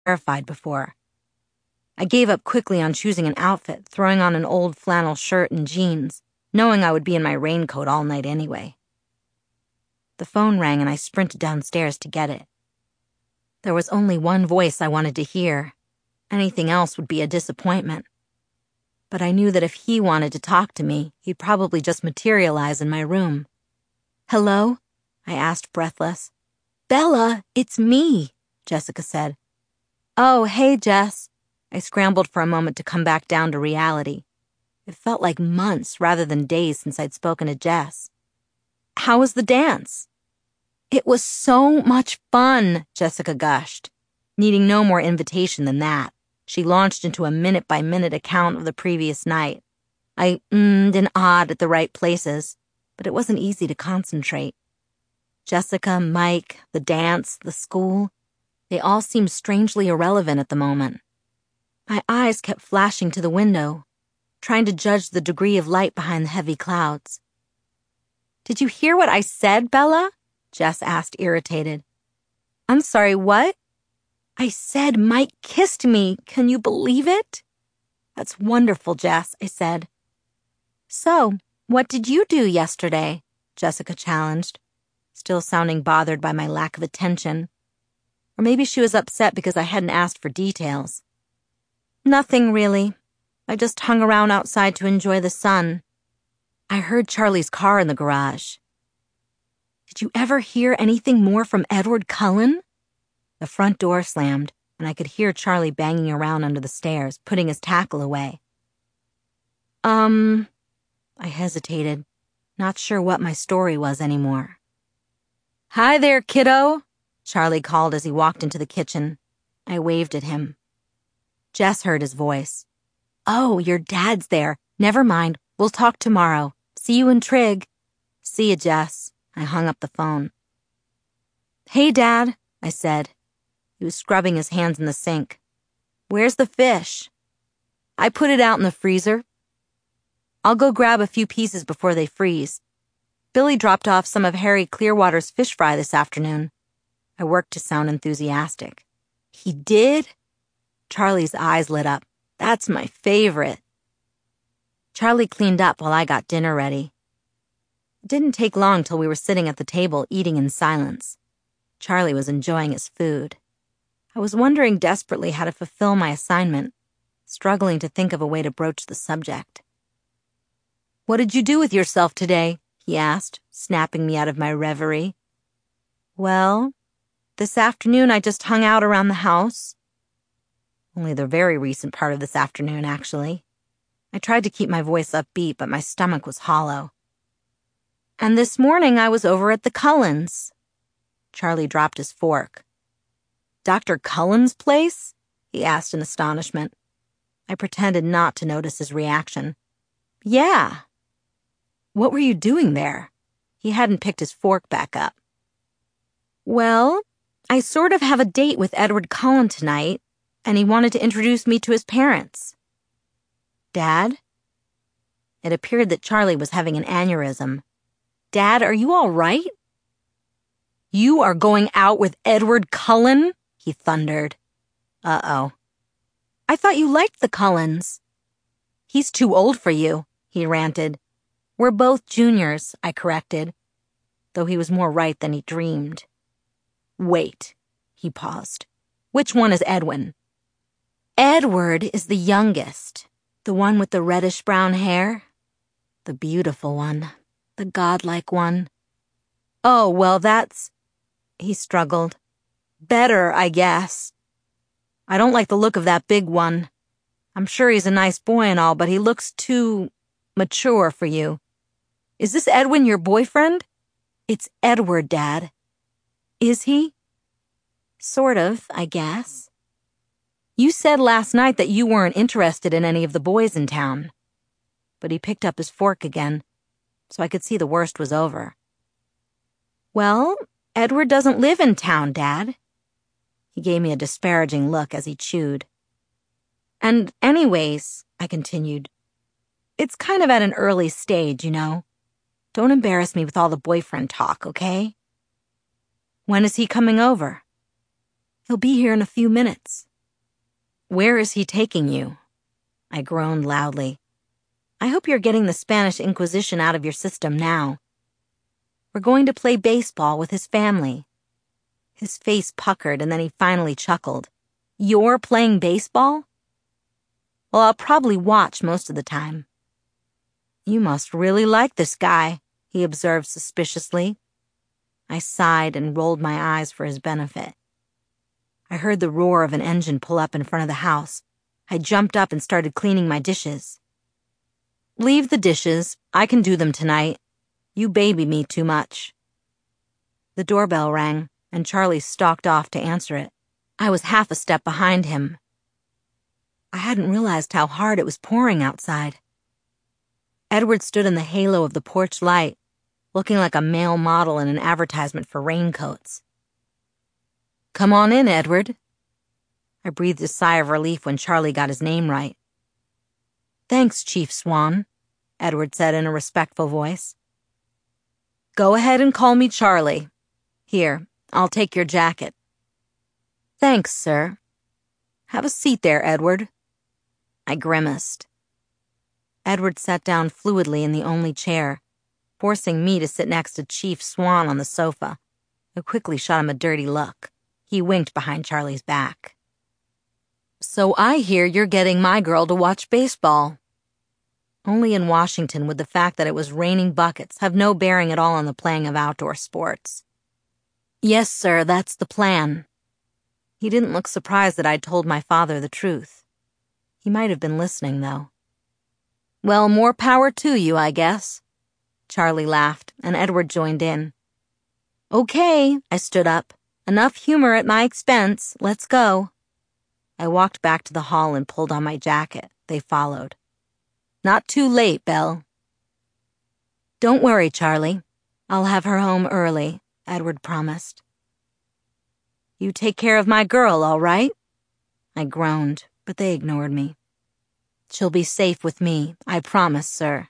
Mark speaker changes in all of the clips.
Speaker 1: terrified before. I gave up quickly on choosing an outfit, throwing on an old flannel shirt and jeans, knowing I would be in my raincoat all night anyway. The phone rang and I sprinted downstairs to get it. There was only one voice I wanted to hear. Anything else would be a disappointment. But I knew that if he wanted to talk to me, he'd probably just materialize in my room. "Hello?" I asked, breathless. "Bella, it's me," Jessica said. "Oh, hey, Jess." I scrambled for a moment to come back down to reality. It felt like months rather than days since I'd spoken to Jess. "How was the dance?" "It was so much fun," Jessica gushed. Needing no more invitation than that, she launched into a minute-by-minute account of the previous night. I ummed and ahed at the right places, but it wasn't easy to concentrate. Jessica, Mike, the dance, the school, they all seemed strangely irrelevant at the moment. My eyes kept flashing to the window, trying to judge the degree of light behind the heavy clouds. "Did you hear what I said, Bella?" Jess asked, irritated. "I'm sorry, what?" "I said Mike kissed me. Can you believe it?" "That's wonderful, Jess," I said. "So, what did you do yesterday?" Jessica challenged, still sounding bothered by my lack of attention. Or maybe she was upset because I hadn't asked for details. "Nothing, really. I just hung around outside to enjoy the sun. I heard Charlie's car in the garage." "Did you ever hear anything more from Edward Cullen?" The front door slammed, and I could hear Charlie banging around under the stairs, putting his tackle away. I hesitated, not sure what my story was anymore. "Hi there, kiddo," Charlie called as he walked into the kitchen. I waved at him. Jess heard his voice. "Oh, your dad's there. Never mind. We'll talk tomorrow. See you in Trig." "See ya, Jess." I hung up the phone. "Hey, Dad," I said. He was scrubbing his hands in the sink. "Where's the fish?" "I put it out in the freezer. I'll go grab a few pieces before they freeze. Billy dropped off some of Harry Clearwater's fish fry this afternoon." I worked to sound enthusiastic. "He did?" Charlie's eyes lit up. "That's my favorite." Charlie cleaned up while I got dinner ready. It didn't take long till we were sitting at the table eating in silence. Charlie was enjoying his food. I was wondering desperately how to fulfill my assignment, struggling to think of a way to broach the subject. "What did you do with yourself today?" he asked, snapping me out of my reverie. "Well, this afternoon I just hung out around the house." Only the very recent part of this afternoon, actually. I tried to keep my voice upbeat, but my stomach was hollow. "And this morning I was over at the Cullens." Charlie dropped his fork. "Dr. Cullen's place?" he asked in astonishment. I pretended not to notice his reaction. "Yeah." "What were you doing there?" He hadn't picked his fork back up. "Well, I sort of have a date with Edward Cullen tonight, and he wanted to introduce me to his parents." "Dad?" It appeared that Charlie was having an aneurysm. "Dad, are you all right?" "You are going out with Edward Cullen?" he thundered. Uh-oh. "I thought you liked the Cullens." "He's too old for you," he ranted. "We're both juniors," I corrected, though he was more right than he dreamed. "Wait," he paused. "Which one is Edwin?" "Edward is the youngest, the one with the reddish-brown hair. The beautiful one, the godlike one." "Oh, well, that's..." he struggled. "Better, I guess. I don't like the look of that big one. I'm sure he's a nice boy and all, but he looks too mature for you. Is this Edwin your boyfriend?" "It's Edward, Dad." "Is he?" "Sort of, I guess." "You said last night that you weren't interested in any of the boys in town." But he picked up his fork again, so I could see the worst was over. "Well, Edward doesn't live in town, Dad." He gave me a disparaging look as he chewed. "And anyways," I continued, "it's kind of at an early stage, you know. Don't embarrass me with all the boyfriend talk, okay?" "When is he coming over?" "He'll be here in a few minutes." Where is he taking you? I groaned loudly. I hope you're getting the Spanish Inquisition out of your system now. We're going to play baseball with his family. His face puckered and then he finally chuckled. You're playing baseball? Well, I'll probably watch most of the time. You must really like this guy, he observed suspiciously. I sighed and rolled my eyes for his benefit. I heard the roar of an engine pull up in front of the house. I jumped up and started cleaning my dishes. Leave the dishes. I can do them tonight. You baby me too much. The doorbell rang, and Charlie stalked off to answer it. I was half a step behind him. I hadn't realized how hard it was pouring outside. Edward stood in the halo of the porch light, looking like a male model in an advertisement for raincoats. Come on in, Edward. I breathed a sigh of relief when Charlie got his name right. Thanks, Chief Swan, Edward said in a respectful voice. Go ahead and call me Charlie. Here, I'll take your jacket. Thanks, sir. Have a seat there, Edward. I grimaced. Edward sat down fluidly in the only chair, forcing me to sit next to Chief Swan on the sofa. I quickly shot him a dirty look. He winked behind Charlie's back. So I hear you're getting my girl to watch baseball. Only in Washington would the fact that it was raining buckets have no bearing at all on the playing of outdoor sports. Yes, sir, that's the plan. He didn't look surprised that I'd told my father the truth. He might have been listening, though. Well, more power to you, I guess. Charlie laughed, and Edward joined in. Okay, I stood up. Enough humor at my expense. Let's go. I walked back to the hall and pulled on my jacket. They followed. Not too late, Belle. Don't worry, Charlie. I'll have her home early, Edward promised. You take care of my girl, all right? I groaned, but they ignored me. She'll be safe with me, I promise, sir.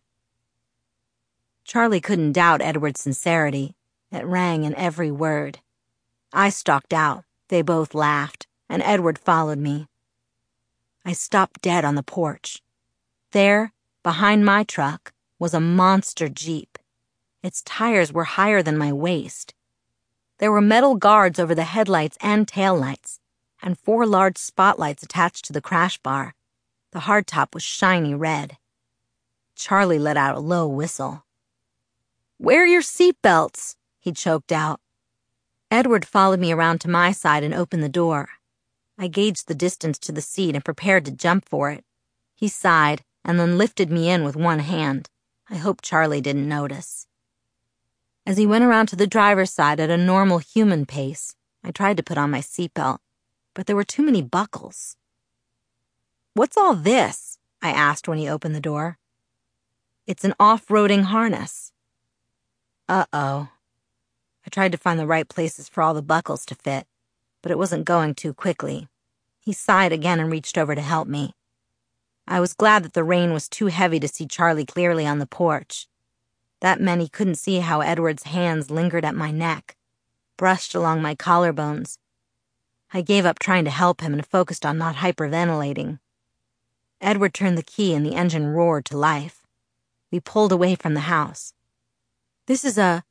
Speaker 1: Charlie couldn't doubt Edward's sincerity. It rang in every word. I stalked out. They both laughed, and Edward followed me. I stopped dead on the porch. There, behind my truck, was a monster Jeep. Its tires were higher than my waist. There were metal guards over the headlights and taillights, and 4 large spotlights attached to the crash bar. The hardtop was shiny red. Charlie let out a low whistle. Wear your seatbelts, he choked out. Edward followed me around to my side and opened the door. I gauged the distance to the seat and prepared to jump for it. He sighed and then lifted me in with one hand. I hoped Charlie didn't notice. As he went around to the driver's side at a normal human pace, I tried to put on my seatbelt, but there were too many buckles. What's all this? I asked when he opened the door. It's an off-roading harness. Uh-oh. I tried to find the right places for all the buckles to fit, but it wasn't going too quickly. He sighed again and reached over to help me. I was glad that the rain was too heavy to see Charlie clearly on the porch. That meant he couldn't see how Edward's hands lingered at my neck, brushed along my collarbones. I gave up trying to help him and focused on not hyperventilating. Edward turned the key and the engine roared to life. We pulled away from the house. This is a,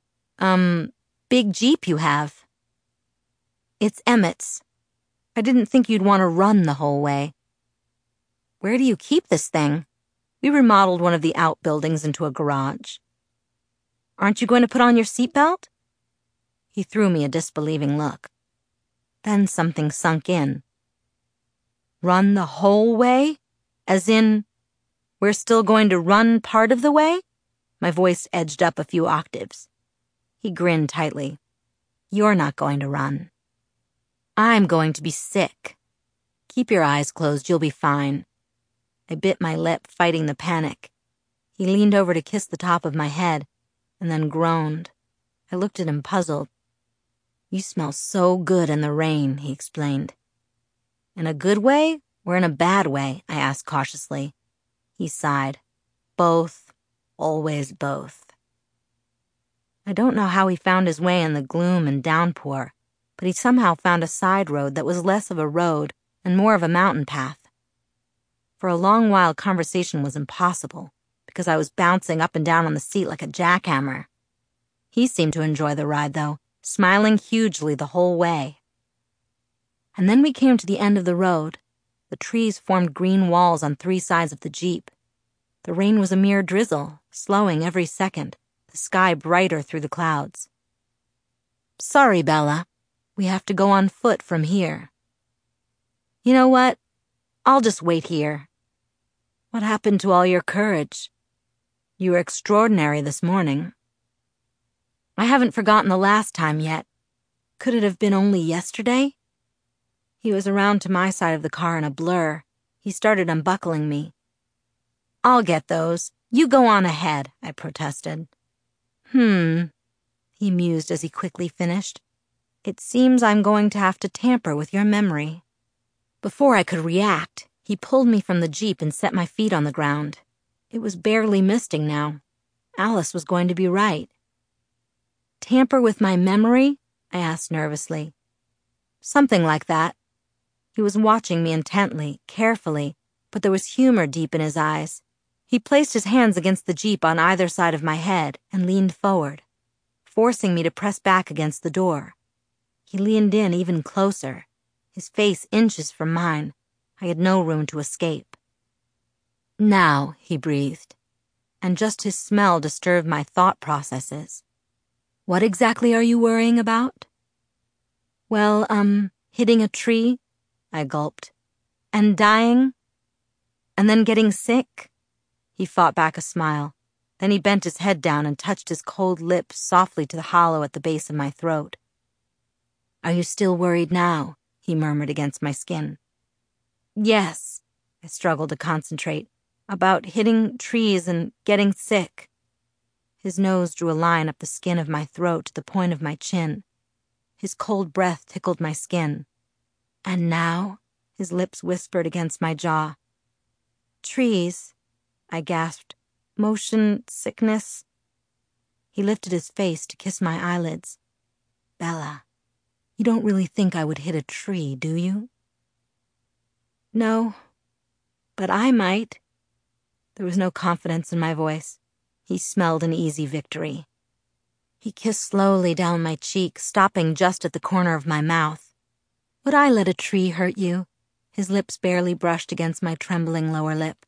Speaker 1: big Jeep you have. It's Emmett's. I didn't think you'd want to run the whole way. Where do you keep this thing? We remodeled one of the outbuildings into a garage. Aren't you going to put on your seatbelt? He threw me a disbelieving look. Then something sunk in. Run the whole way? As in, we're still going to run part of the way? My voice edged up a few octaves. He grinned tightly. You're not going to run. I'm going to be sick. Keep your eyes closed, you'll be fine. I bit my lip, fighting the panic. He leaned over to kiss the top of my head, and then groaned. I looked at him puzzled. You smell so good in the rain, he explained. In a good way or in a bad way? I asked cautiously. He sighed. Both. Always both. I don't know how he found his way in the gloom and downpour, but he somehow found a side road that was less of a road and more of a mountain path. For a long while, conversation was impossible, because I was bouncing up and down on the seat like a jackhammer. He seemed to enjoy the ride, though, smiling hugely the whole way. And then we came to the end of the road. The trees formed green walls on 3 sides of the Jeep. The rain was a mere drizzle, slowing every second, the sky brighter through the clouds. "Sorry, Bella. We have to go on foot from here." "You know what? I'll just wait here." "What happened to all your courage? You were extraordinary this morning." "I haven't forgotten the last time yet. Could it have been only yesterday?" He was around to my side of the car in a blur. He started unbuckling me. "I'll get those. You go on ahead," I protested. He mused as he quickly finished. "It seems I'm going to have to tamper with your memory." Before I could react, he pulled me from the Jeep and set my feet on the ground. It was barely misting now. Alice was going to be right. "Tamper with my memory?" I asked nervously. "Something like that." He was watching me intently, carefully, but there was humor deep in his eyes. He placed his hands against the Jeep on either side of my head and leaned forward, forcing me to press back against the door. He leaned in even closer, his face inches from mine. I had no room to escape. "Now," he breathed, and just his smell disturbed my thought processes. "What exactly are you worrying about?" "Well, hitting a tree," I gulped, "and dying, and then getting sick." He fought back a smile. Then he bent his head down and touched his cold lips softly to the hollow at the base of my throat. "Are you still worried now?" he murmured against my skin. "Yes," I struggled to concentrate, "about hitting trees and getting sick." His nose drew a line up the skin of my throat to the point of my chin. His cold breath tickled my skin. "And now?" his lips whispered against my jaw. "Trees," I gasped. "Motion sickness." He lifted his face to kiss my eyelids. "Bella, you don't really think I would hit a tree, do you?" "No, but I might." There was no confidence in my voice. He smelled an easy victory. He kissed slowly down my cheek, stopping just at the corner of my mouth. "Would I let a tree hurt you?" His lips barely brushed against my trembling lower lip.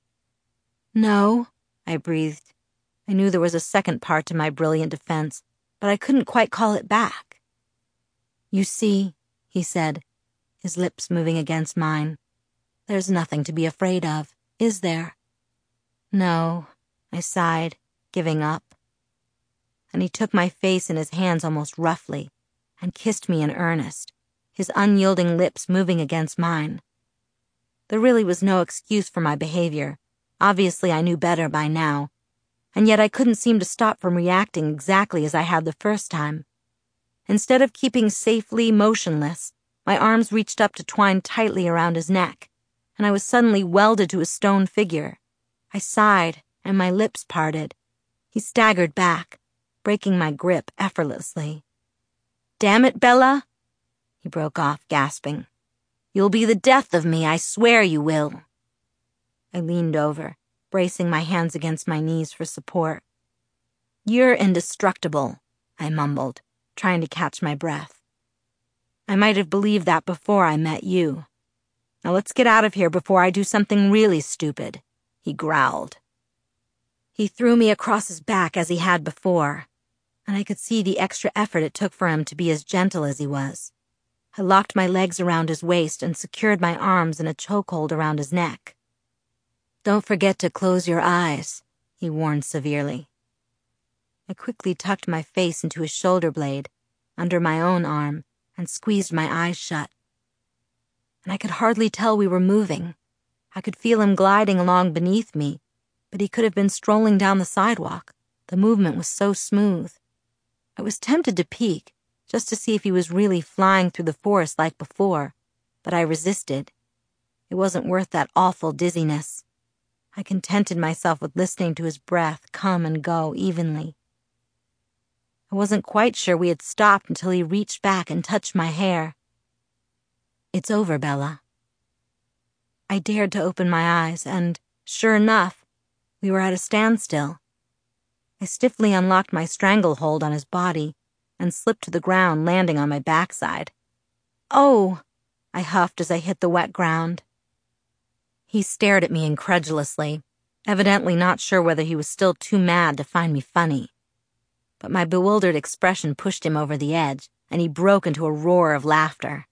Speaker 1: "No," I breathed. I knew there was a second part to my brilliant defense, but I couldn't quite call it back. "You see," he said, his lips moving against mine, "there's nothing to be afraid of, is there?" "No," I sighed, giving up. And he took my face in his hands almost roughly and kissed me in earnest, his unyielding lips moving against mine. There really was no excuse for my behavior. Obviously, I knew better by now, and yet I couldn't seem to stop from reacting exactly as I had the first time. Instead of keeping safely motionless, my arms reached up to twine tightly around his neck, and I was suddenly welded to his stone figure. I sighed, and my lips parted. He staggered back, breaking my grip effortlessly. "Damn it, Bella!" he broke off, gasping. "You'll be the death of me, I swear you will." I leaned over, bracing my hands against my knees for support. "You're indestructible," I mumbled, trying to catch my breath. "I might have believed that before I met you. Now let's get out of here before I do something really stupid," he growled. He threw me across his back as he had before, and I could see the extra effort it took for him to be as gentle as he was. I locked my legs around his waist and secured my arms in a chokehold around his neck. "Don't forget to close your eyes," he warned severely. I quickly tucked my face into his shoulder blade, under my own arm, and squeezed my eyes shut. And I could hardly tell we were moving. I could feel him gliding along beneath me, but he could have been strolling down the sidewalk. The movement was so smooth. I was tempted to peek, just to see if he was really flying through the forest like before, but I resisted. It wasn't worth that awful dizziness. I contented myself with listening to his breath come and go evenly. I wasn't quite sure we had stopped until he reached back and touched my hair. "It's over, Bella." I dared to open my eyes, and, sure enough, we were at a standstill. I stiffly unlocked my stranglehold on his body and slipped to the ground, landing on my backside. "Oh!" I huffed as I hit the wet ground. He stared at me incredulously, evidently not sure whether he was still too mad to find me funny. But my bewildered expression pushed him over the edge, and he broke into a roar of laughter.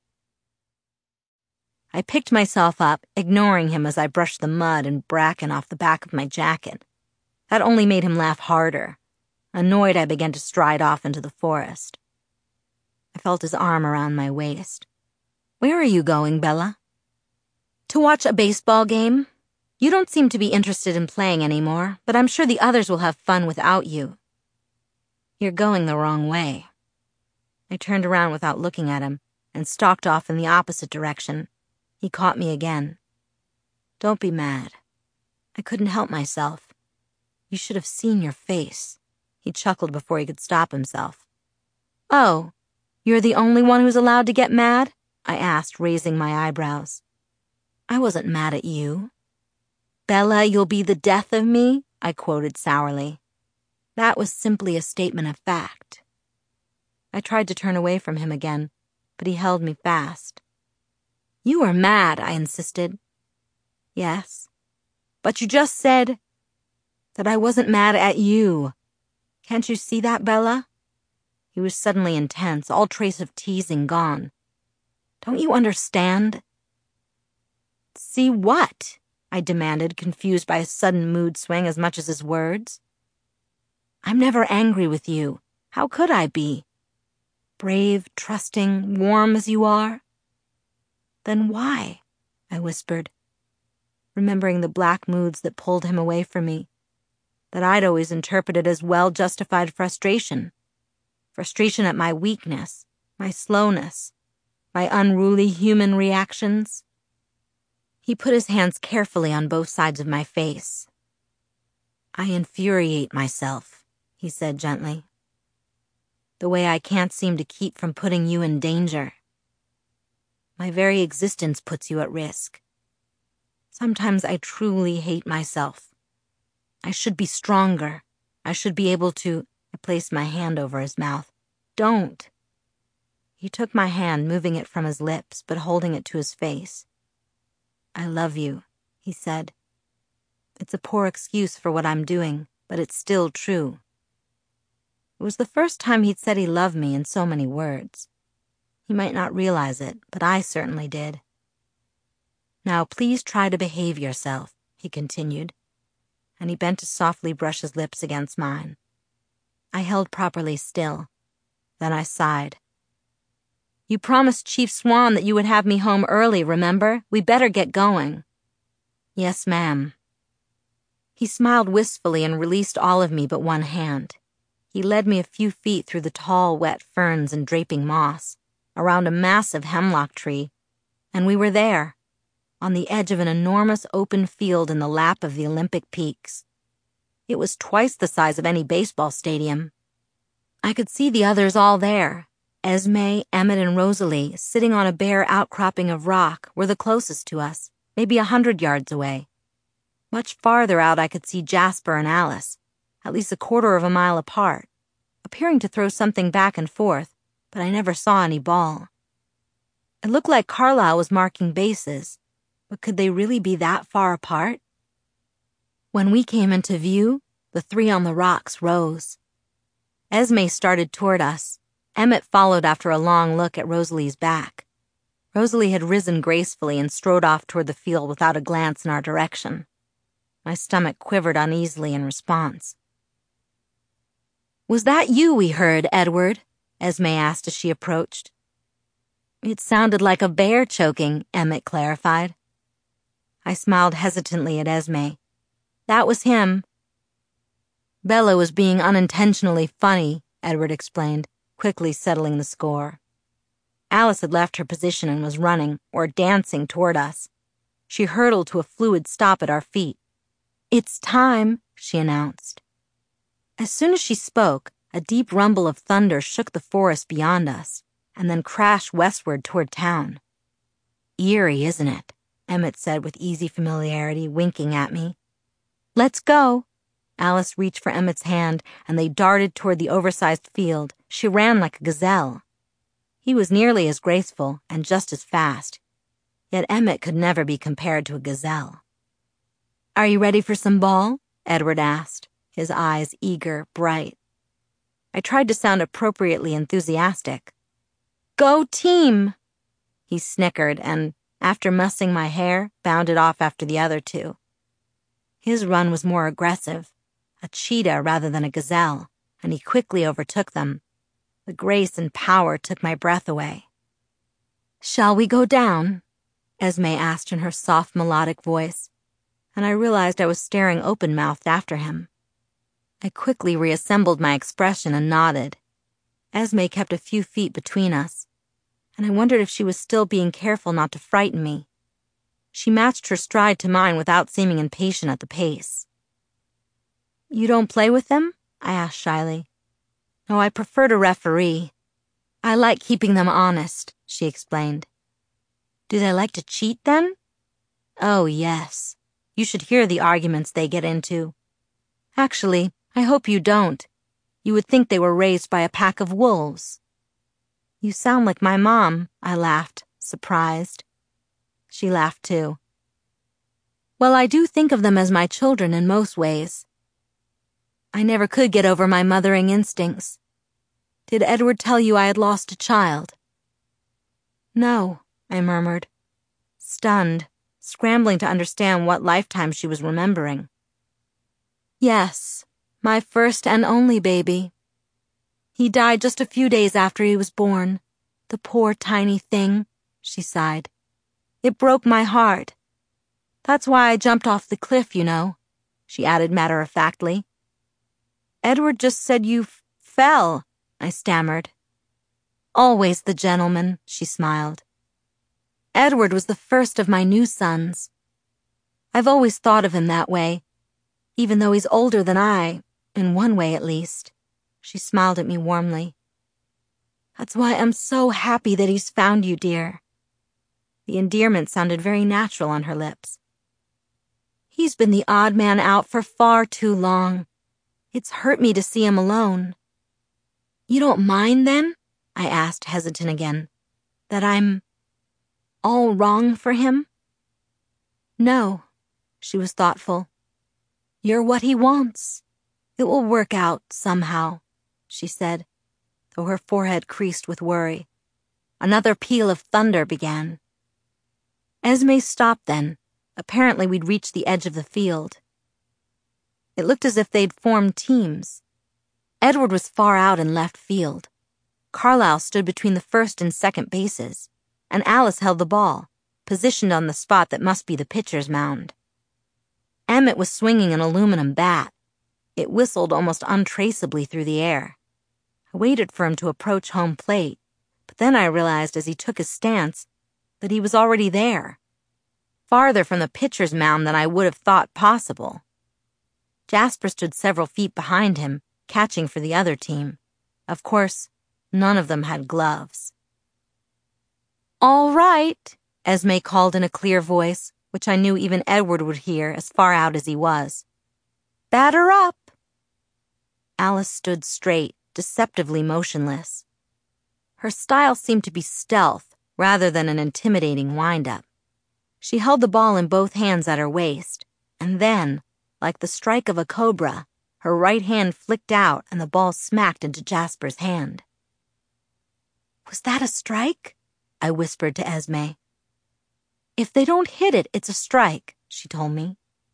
Speaker 1: I picked myself up, ignoring him as I brushed the mud and bracken off the back of my jacket. That only made him laugh harder. Annoyed, I began to stride off into the forest. I felt his arm around my waist. "Where are you going, Bella?" "To watch a baseball game. You don't seem to be interested in playing anymore, but I'm sure the others will have fun without you." "You're going the wrong way." I turned around without looking at him and stalked off in the opposite direction. He caught me again. "Don't be mad." I couldn't help myself. "You should have seen your face." He chuckled before he could stop himself. "Oh, you're the only one who's allowed to get mad?" I asked, raising my eyebrows. "I wasn't mad at you." "Bella, you'll be the death of me," I quoted sourly. That was simply a statement of fact. I tried to turn away from him again, but he held me fast. "You are mad," I insisted. "Yes, but you just said that I wasn't mad at you. Can't you see that, Bella?" He was suddenly intense, all trace of teasing gone. "Don't you understand?" "See what?" I demanded, confused by his sudden mood swing as much as his words. "I'm never angry with you. How could I be? Brave, trusting, warm as you are." "Then why?" I whispered, remembering the black moods that pulled him away from me, that I'd always interpreted as well-justified frustration. Frustration at my weakness, my slowness, my unruly human reactions. He put his hands carefully on both sides of my face. "I infuriate myself," he said gently. "The way I can't seem to keep from putting you in danger. My very existence puts you at risk. Sometimes I truly hate myself. I should be stronger. I should be able to—" I placed my hand over his mouth. "Don't." He took my hand, moving it from his lips, but holding it to his face. "I love you," he said. "It's a poor excuse for what I'm doing, but it's still true." It was the first time he'd said he loved me in so many words. He might not realize it, but I certainly did. "Now please try to behave yourself," he continued, and he bent to softly brush his lips against mine. I held properly still. Then I sighed. "You promised Chief Swan that you would have me home early, remember? We better get going." "Yes, ma'am." He smiled wistfully and released all of me but one hand. He led me a few feet through the tall, wet ferns and draping moss, around a massive hemlock tree, and we were there, on the edge of an enormous open field in the lap of the Olympic Peaks. It was twice the size of any baseball stadium. I could see the others all there. Esme, Emmett, and Rosalie, sitting on a bare outcropping of rock, were the closest to us, maybe 100 yards away. Much farther out I could see Jasper and Alice, at least a quarter of a mile apart, appearing to throw something back and forth, but I never saw any ball. It looked like Carlisle was marking bases, but could they really be that far apart? When we came into view, the three on the rocks rose. Esme started toward us. Emmett followed after a long look at Rosalie's back. Rosalie had risen gracefully and strode off toward the field without a glance in our direction. My stomach quivered uneasily in response. "Was that you we heard, Edward?" Esme asked as she approached. "It sounded like a bear choking," Emmett clarified. I smiled hesitantly at Esme. "That was him." "Bella was being unintentionally funny," Edward explained, quickly settling the score. Alice had left her position and was running, or dancing, toward us. She hurtled to a fluid stop at our feet. "It's time," she announced. As soon as she spoke, a deep rumble of thunder shook the forest beyond us, and then crashed westward toward town. Eerie, isn't it? Emmett said with easy familiarity, winking at me. Let's go. Alice reached for Emmett's hand, and they darted toward the oversized field. She ran like a gazelle. He was nearly as graceful and just as fast. Yet Emmett could never be compared to a gazelle. Are you ready for some ball? Edward asked, his eyes eager, bright. I tried to sound appropriately enthusiastic. Go team! He snickered and, after mussing my hair, bounded off after the other two. His run was more aggressive, a cheetah rather than a gazelle, and he quickly overtook them. The grace and power took my breath away. Shall we go down? Esme asked in her soft, melodic voice, and I realized I was staring open-mouthed after him. I quickly reassembled my expression and nodded. Esme kept a few feet between us, and I wondered if she was still being careful not to frighten me. She matched her stride to mine without seeming impatient at the pace. You don't play with them? I asked shyly. No, I prefer to referee. I like keeping them honest, she explained. Do they like to cheat then? Oh, yes. You should hear the arguments they get into. Actually, I hope you don't. You would think they were raised by a pack of wolves. You sound like my mom, I laughed, surprised. She laughed too. Well, I do think of them as my children in most ways. I never could get over my mothering instincts. Did Edward tell you I had lost a child? No, I murmured, stunned, scrambling to understand what lifetime she was remembering. Yes, my first and only baby. He died just a few days after he was born. The poor tiny thing, she sighed. It broke my heart. That's why I jumped off the cliff, you know, she added matter-of-factly. Edward just said you fell, I stammered. Always the gentleman, she smiled. Edward was the first of my new sons. I've always thought of him that way, even though he's older than I, in one way at least. She smiled at me warmly. That's why I'm so happy that he's found you, dear. The endearment sounded very natural on her lips. He's been the odd man out for far too long. It's hurt me to see him alone. You don't mind, then? I asked, hesitant again. That I'm all wrong for him? No, she was thoughtful. You're what he wants. It will work out somehow, she said, though her forehead creased with worry. Another peal of thunder began. Esme stopped then. Apparently we'd reached the edge of the field. It looked as if they'd formed teams. Edward was far out in left field. Carlisle stood between the first and second bases, and Alice held the ball, positioned on the spot that must be the pitcher's mound. Emmett was swinging an aluminum bat. It whistled almost untraceably through the air. I waited for him to approach home plate, but then I realized as he took his stance that he was already there, farther from the pitcher's mound than I would have thought possible. Jasper stood several feet behind him, catching for the other team. Of course, none of them had gloves. All right, Esme called in a clear voice, which I knew even Edward would hear as far out as he was. Batter up! Alice stood straight, deceptively motionless. Her style seemed to be stealth rather than an intimidating wind-up. She held the ball in both hands at her waist, and then, like the strike of a cobra, her right hand flicked out and the ball smacked into Jasper's hand. Was that a strike? I whispered to Esme. If they don't hit it, it's a strike, she told me.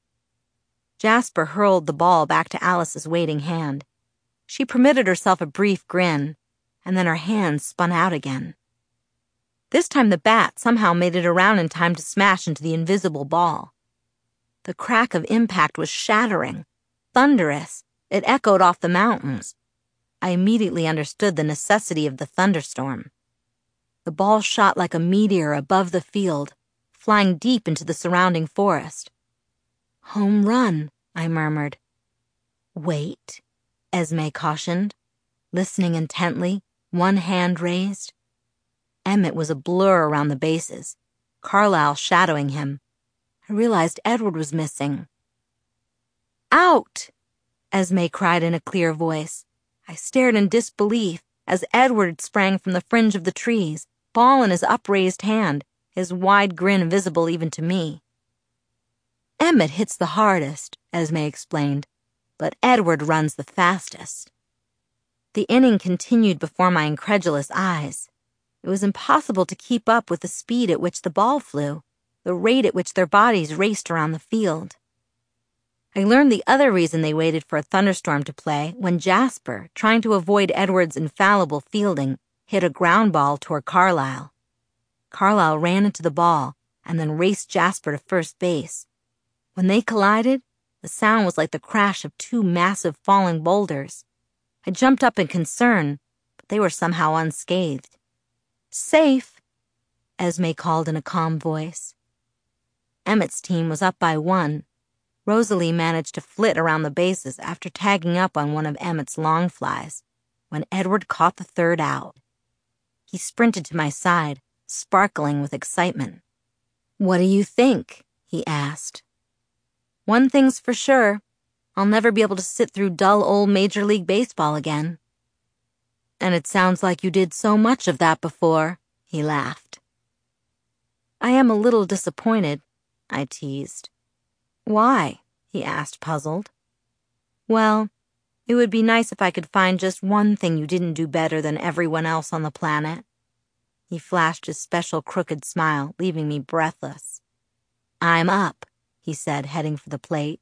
Speaker 1: Jasper hurled the ball back to Alice's waiting hand. She permitted herself a brief grin, and then her hand spun out again. This time the bat somehow made it around in time to smash into the invisible ball. The crack of impact was shattering, thunderous. It echoed off the mountains. I immediately understood the necessity of the thunderstorm. The ball shot like a meteor above the field, flying deep into the surrounding forest. Home run, I murmured. Wait, Esme cautioned, listening intently, one hand raised. Emmett was a blur around the bases, Carlisle shadowing him, I realized Edward was missing. "Out!" Esme cried in a clear voice. I stared in disbelief as Edward sprang from the fringe of the trees, ball in his upraised hand, his wide grin visible even to me. "Emmett hits the hardest," Esme explained, "but Edward runs the fastest." The inning continued before my incredulous eyes. It was impossible to keep up with the speed at which the ball flew, the rate at which their bodies raced around the field. I learned the other reason they waited for a thunderstorm to play when Jasper, trying to avoid Edward's infallible fielding, hit a ground ball toward Carlisle. Carlisle ran into the ball and then raced Jasper to first base. When they collided, the sound was like the crash of two massive falling boulders. I jumped up in concern, but they were somehow unscathed. "Safe," Esme called in a calm voice. Emmett's team was up by 1. Rosalie managed to flit around the bases after tagging up on one of Emmett's long flies when Edward caught the third out. He sprinted to my side, sparkling with excitement. "What do you think?" he asked. "One thing's for sure. I'll never be able to sit through dull old Major League Baseball again." "And it sounds like you did so much of that before," he laughed. "I am a little disappointed," I teased. "Why?" he asked, puzzled. "Well, it would be nice if I could find just one thing you didn't do better than everyone else on the planet." He flashed his special crooked smile, leaving me breathless. "I'm up," he said, heading for the plate.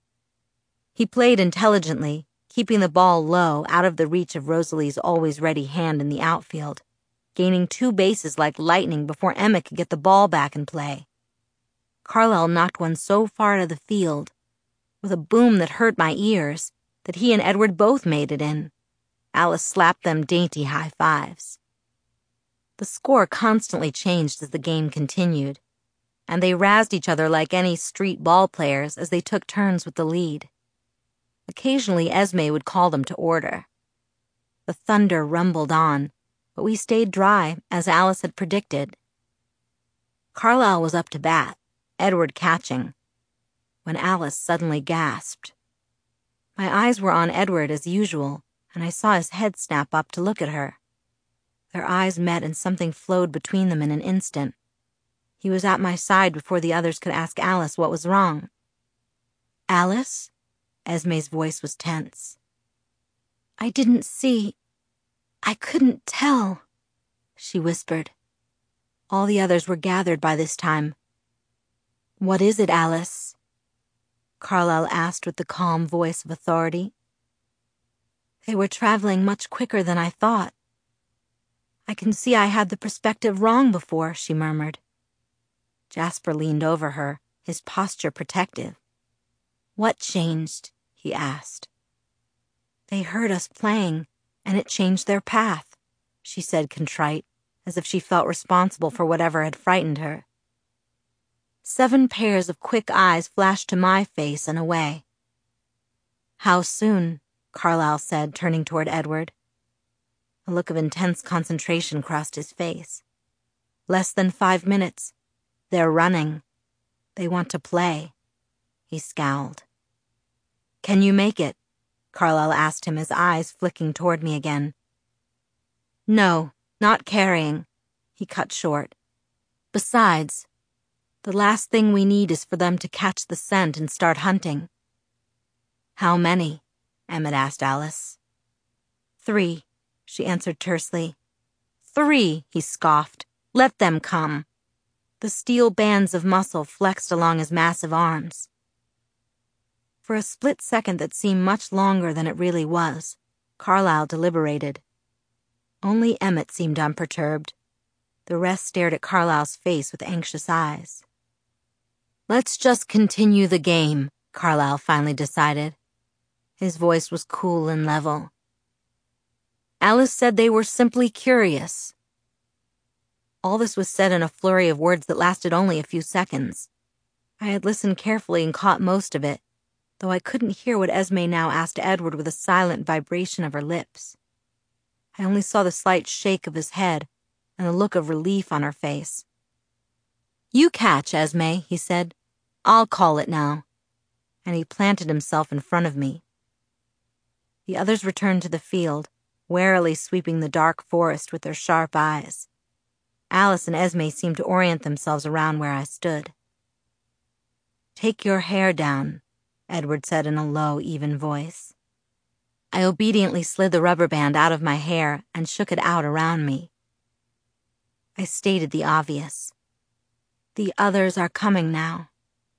Speaker 1: He played intelligently, keeping the ball low, out of the reach of Rosalie's always-ready hand in the outfield, gaining 2 bases like lightning before Emmett could get the ball back in play. Carlisle knocked one so far to the field, with a boom that hurt my ears, that he and Edward both made it in. Alice slapped them dainty high fives. The score constantly changed as the game continued, and they razzed each other like any street ball players as they took turns with the lead. Occasionally Esme would call them to order. The thunder rumbled on, but we stayed dry, as Alice had predicted. Carlisle was up to bat, Edward catching, when Alice suddenly gasped. My eyes were on Edward as usual, and I saw his head snap up to look at her. Their eyes met and something flowed between them in an instant. He was at my side before the others could ask Alice what was wrong. "Alice?" Esme's voice was tense. "I didn't see. I couldn't tell," she whispered. All the others were gathered by this time. "What is it, Alice?" Carlisle asked with the calm voice of authority. "They were traveling much quicker than I thought. I can see I had the perspective wrong before," she murmured. Jasper leaned over her, his posture protective. "What changed?" he asked. "They heard us playing, and it changed their path," she said contrite, as if she felt responsible for whatever had frightened her. 7 pairs of quick eyes flashed to my face and away. "How soon?" Carlisle said, turning toward Edward. A look of intense concentration crossed his face. "Less than 5 minutes. They're running. They want to play." He scowled. "Can you make it?" Carlisle asked him, his eyes flicking toward me again. "No, not carrying," he cut short. "Besides, the last thing we need is for them to catch the scent and start hunting." "How many?" Emmett asked Alice. 3, she answered tersely. 3, he scoffed. "Let them come." The steel bands of muscle flexed along his massive arms. For a split second that seemed much longer than it really was, Carlisle deliberated. Only Emmett seemed unperturbed. The rest stared at Carlisle's face with anxious eyes. "Let's just continue the game," Carlisle finally decided. His voice was cool and level. "Alice said they were simply curious." All this was said in a flurry of words that lasted only a few seconds. I had listened carefully and caught most of it, though I couldn't hear what Esme now asked Edward with a silent vibration of her lips. I only saw the slight shake of his head and the look of relief on her face. "You catch, Esme," he said. I'll call it now. And he planted himself in front of me. The others returned to the field, warily sweeping the dark forest with their sharp eyes. Alice and Esme seemed to orient themselves around where I stood. "Take your hair down," Edward said in a low, even voice. I obediently slid the rubber band out of my hair and shook it out around me. I stated the obvious. "The others are coming now."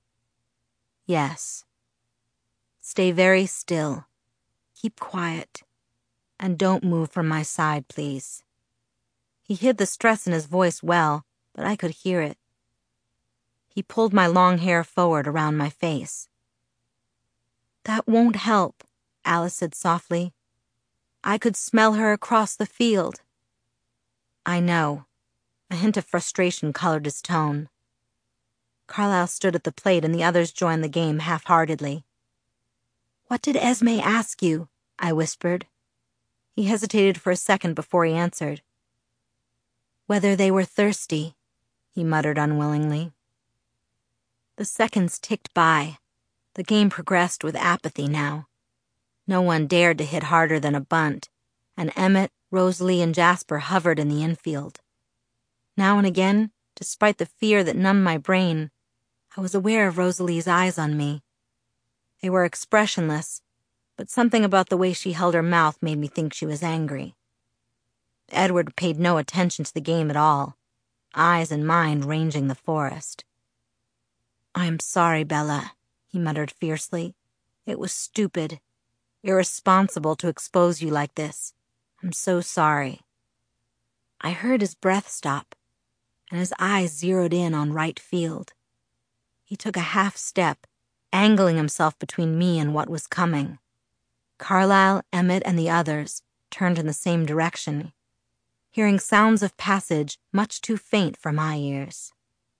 Speaker 1: "Yes. Stay very still. Keep quiet. And don't move from my side, please." He hid the stress in his voice well, but I could hear it. He pulled my long hair forward around my face. "That won't help," Alice said softly. "I could smell her across the field." "I know." A hint of frustration colored his tone. Carlyle stood at the plate and the others joined the game half-heartedly. "What did Esme ask you?" I whispered. He hesitated for a second before he answered. "Whether they were thirsty," he muttered unwillingly. The seconds ticked by. The game progressed with apathy now. No one dared to hit harder than a bunt, and Emmett, Rosalie, and Jasper hovered in the infield. Now and again, despite the fear that numbed my brain, I was aware of Rosalie's eyes on me. They were expressionless, but something about the way she held her mouth made me think she was angry. Edward paid no attention to the game at all, eyes and mind ranging the forest. "I'm sorry, Bella," he muttered fiercely. "It was stupid, irresponsible to expose you like this. I'm so sorry." I heard his breath stop, and his eyes zeroed in on right field. He took a half step, angling himself between me and what was coming. Carlyle, Emmett, and the others turned in the same direction, hearing sounds of passage much too faint for my ears.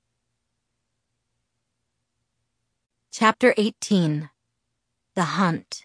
Speaker 1: Chapter 18. The Hunt.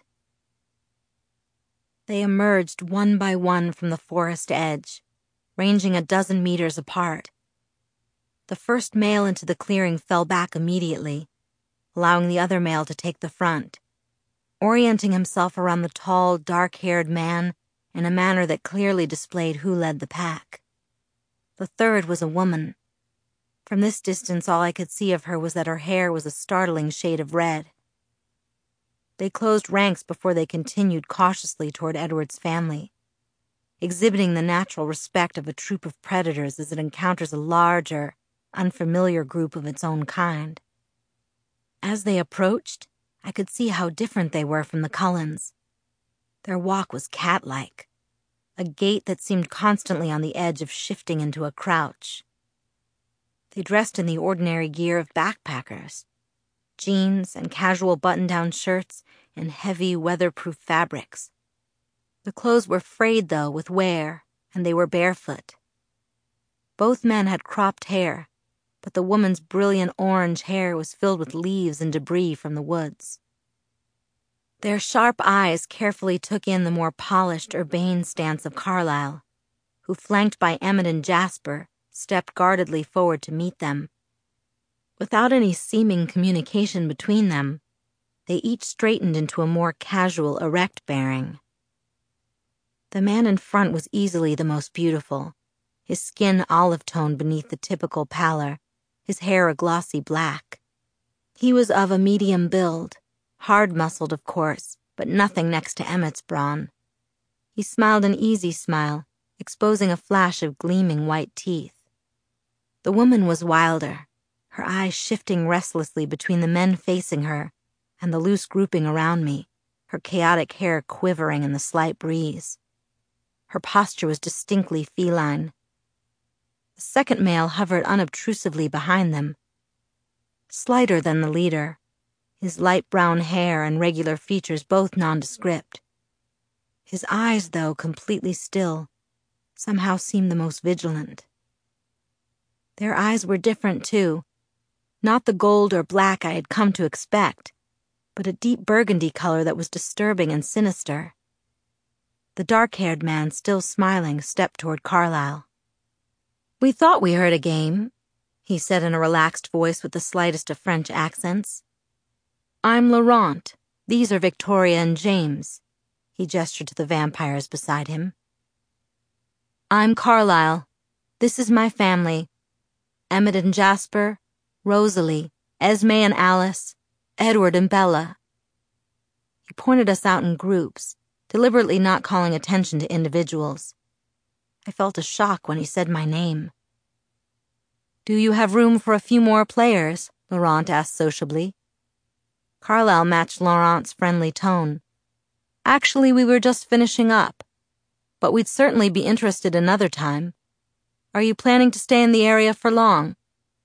Speaker 1: They emerged one by one from the forest edge, ranging a dozen meters apart. The first male into the clearing fell back immediately, allowing the other male to take the front, orienting himself around the tall, dark-haired man in a manner that clearly displayed who led the pack. The third was a woman. From this distance, all I could see of her was that her hair was a startling shade of red. They closed ranks before they continued cautiously toward Edward's family, exhibiting the natural respect of a troop of predators as it encounters a larger, unfamiliar group of its own kind. As they approached, I could see how different they were from the Cullens. Their walk was cat-like, a gait that seemed constantly on the edge of shifting into a crouch. They dressed in the ordinary gear of backpackers, jeans and casual button-down shirts and heavy, weatherproof fabrics. The clothes were frayed, though, with wear, and they were barefoot. Both men had cropped hair, but the woman's brilliant orange hair was filled with leaves and debris from the woods. Their sharp eyes carefully took in the more polished, urbane stance of Carlyle, who, flanked by Emmett and Jasper, stepped guardedly forward to meet them. Without any seeming communication between them, they each straightened into a more casual, erect bearing. The man in front was easily the most beautiful, his skin olive-toned beneath the typical pallor, his hair a glossy black. He was of a medium build, hard-muscled, of course, but nothing next to Emmett's brawn. He smiled an easy smile, exposing a flash of gleaming white teeth. The woman was wilder, her eyes shifting restlessly between the men facing her and the loose grouping around me, her chaotic hair quivering in the slight breeze. Her posture was distinctly feline. The second male hovered unobtrusively behind them, slighter than the leader, his light brown hair and regular features both nondescript. His eyes, though completely still, somehow seemed the most vigilant. Their eyes were different, too, not the gold or black I had come to expect, but a deep burgundy color that was disturbing and sinister. The dark-haired man, still smiling, stepped toward Carlyle. "We thought we heard a game," he said in a relaxed voice with the slightest of French accents. I'm Laurent. These are Victoria and James. He gestured to the vampires beside him. I'm Carlisle. This is my family. Emmett and Jasper, Rosalie, Esme and Alice, Edward and Bella. He pointed us out in groups, deliberately not calling attention to individuals. I felt a shock when he said my name. Do you have room for a few more players? Laurent asked sociably. Carlisle matched Laurent's friendly tone. Actually, we were just finishing up, but we'd certainly be interested another time. Are you planning to stay in the area for long?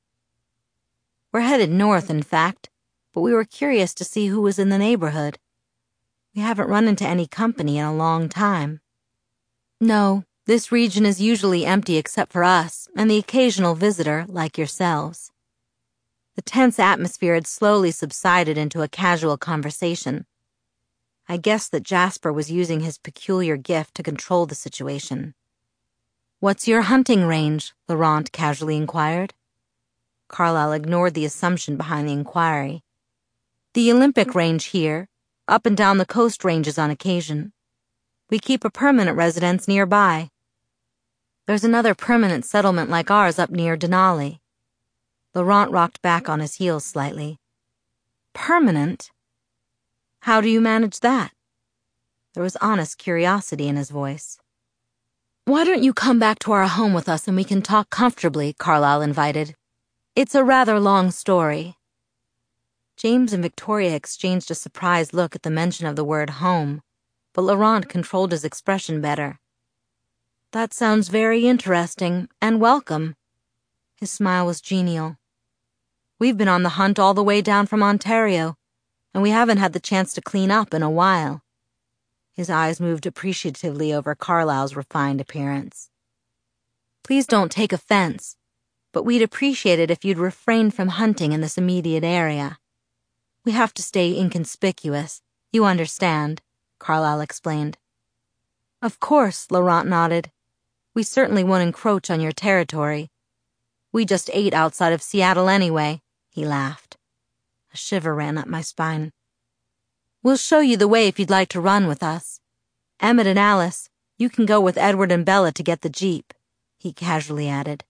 Speaker 1: We're headed north, in fact, but we were curious to see who was in the neighborhood. We haven't run into any company in a long time. No, this region is usually empty except for us and the occasional visitor like yourselves. The tense atmosphere had slowly subsided into a casual conversation. I guessed that Jasper was using his peculiar gift to control the situation. What's your hunting range? Laurent casually inquired. Carlisle ignored the assumption behind the inquiry. The Olympic range here, up and down the coast ranges on occasion. We keep a permanent residence nearby. There's another permanent settlement like ours up near Denali. Laurent rocked back on his heels slightly. Permanent? How do you manage that? There was honest curiosity in his voice. Why don't you come back to our home with us and we can talk comfortably, Carlisle invited. It's a rather long story. James and Victoria exchanged a surprised look at the mention of the word home, but Laurent controlled his expression better. That sounds very interesting and welcome. His smile was genial. We've been on the hunt all the way down from Ontario, and we haven't had the chance to clean up in a while. His eyes moved appreciatively over Carlisle's refined appearance. Please don't take offense, but we'd appreciate it if you'd refrain from hunting in this immediate area. We have to stay inconspicuous, you understand, Carlisle explained. Of course, Laurent nodded. We certainly won't encroach on your territory. We just ate outside of Seattle anyway, he laughed. A shiver ran up my spine. We'll show you the way if you'd like to run with us. Emmett and Alice, you can go with Edward and Bella to get the Jeep, he casually added.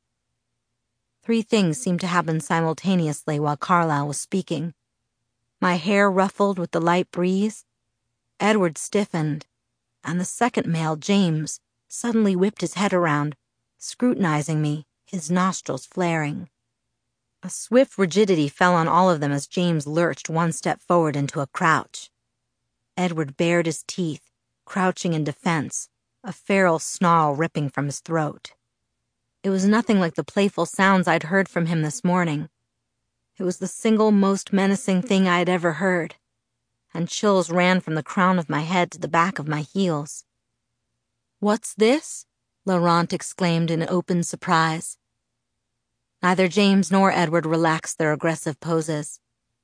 Speaker 1: 3 things seemed to happen simultaneously while Carlisle was speaking. My hair ruffled with the light breeze. Edward stiffened, and the second male, James, suddenly whipped his head around, scrutinizing me, his nostrils flaring. A swift rigidity fell on all of them as James lurched 1 step forward into a crouch. Edward bared his teeth, crouching in defense, a feral snarl ripping from his throat. It was nothing like the playful sounds I'd heard from him this morning. It was the single most menacing thing I had ever heard, and chills ran from the crown of my head to the back of my heels. What's this? Laurent exclaimed in open surprise. Neither James nor Edward relaxed their aggressive poses.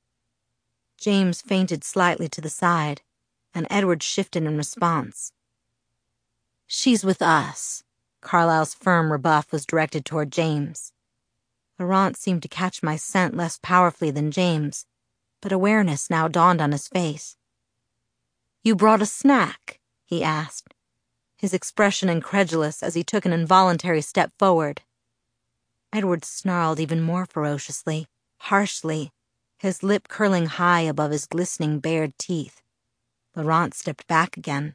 Speaker 1: James feinted slightly to the side, and Edward shifted in response. She's with us. Carlisle's firm rebuff was directed toward James. Laurent seemed to catch my scent less powerfully than James, but awareness now dawned on his face. You brought a snack? He asked, his expression incredulous as he took an involuntary step forward. Edward snarled even more ferociously, harshly, his lip curling high above his glistening bared teeth. Laurent stepped back again.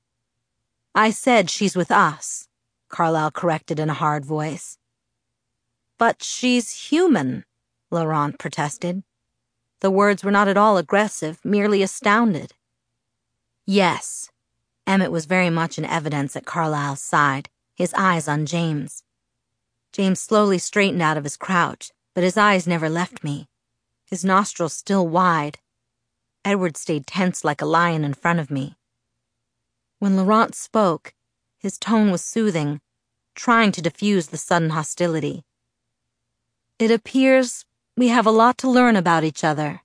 Speaker 1: I said she's with us, Carlisle corrected in a hard voice. But she's human, Laurent protested. The words were not at all aggressive, merely astounded. Yes. Emmett was very much in evidence at Carlisle's side, his eyes on James. James slowly straightened out of his crouch, but his eyes never left me, his nostrils still wide. Edward stayed tense like a lion in front of me. When Laurent spoke, his tone was soothing, trying to diffuse the sudden hostility. It appears we have a lot to learn about each other.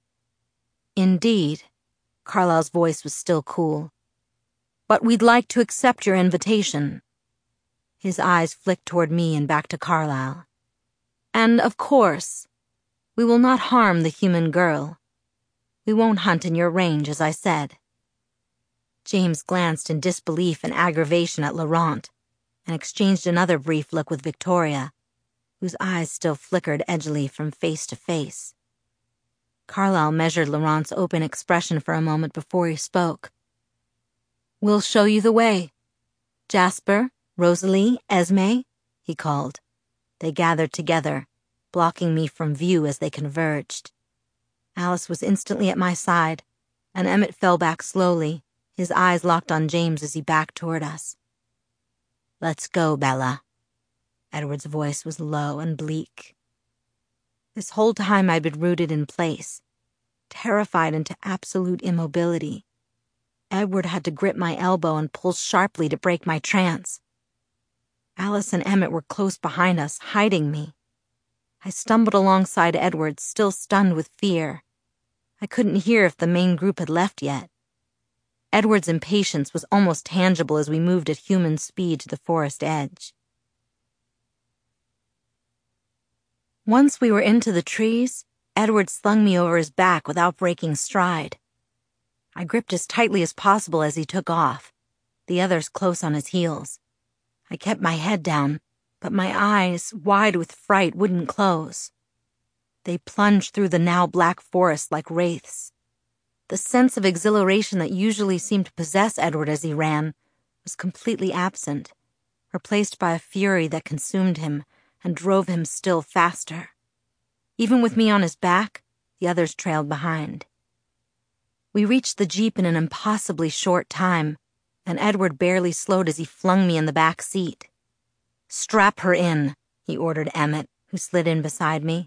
Speaker 1: Indeed, Carlisle's voice was still cool. But we'd like to accept your invitation. His eyes flicked toward me and back to Carlisle. And, of course, we will not harm the human girl. We won't hunt in your range, as I said." James glanced in disbelief and aggravation at Laurent, and exchanged another brief look with Victoria, whose eyes still flickered edgily from face to face. Carlyle measured Laurent's open expression for a moment before he spoke. "We'll show you the way. Jasper, Rosalie, Esme," he called. They gathered together, blocking me from view as they converged. Alice was instantly at my side, and Emmett fell back slowly, his eyes locked on James as he backed toward us. "Let's go, Bella." Edward's voice was low and bleak. This whole time I'd been rooted in place, terrified into absolute immobility. Edward had to grip my elbow and pull sharply to break my trance. Alice and Emmett were close behind us, hiding me. I stumbled alongside Edward, still stunned with fear. I couldn't hear if the main group had left yet. Edward's impatience was almost tangible as we moved at human speed to the forest edge. Once we were into the trees, Edward slung me over his back without breaking stride. I gripped as tightly as possible as he took off, the others close on his heels. I kept my head down, but my eyes, wide with fright, wouldn't close. They plunged through the now black forest like wraiths. The sense of exhilaration that usually seemed to possess Edward as he ran was completely absent, replaced by a fury that consumed him and drove him still faster. Even with me on his back, the others trailed behind. We reached the jeep in an impossibly short time, and Edward barely slowed as he flung me in the back seat. "Strap her in," he ordered Emmett, who slid in beside me.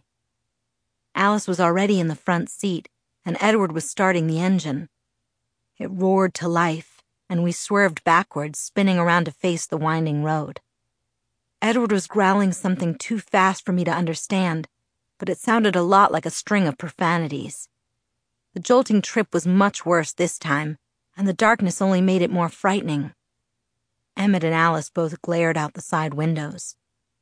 Speaker 1: Alice was already in the front seat, and Edward was starting the engine. It roared to life, and we swerved backwards, spinning around to face the winding road. Edward was growling something too fast for me to understand, but it sounded a lot like a string of profanities. The jolting trip was much worse this time, and the darkness only made it more frightening. Emmett and Alice both glared out the side windows.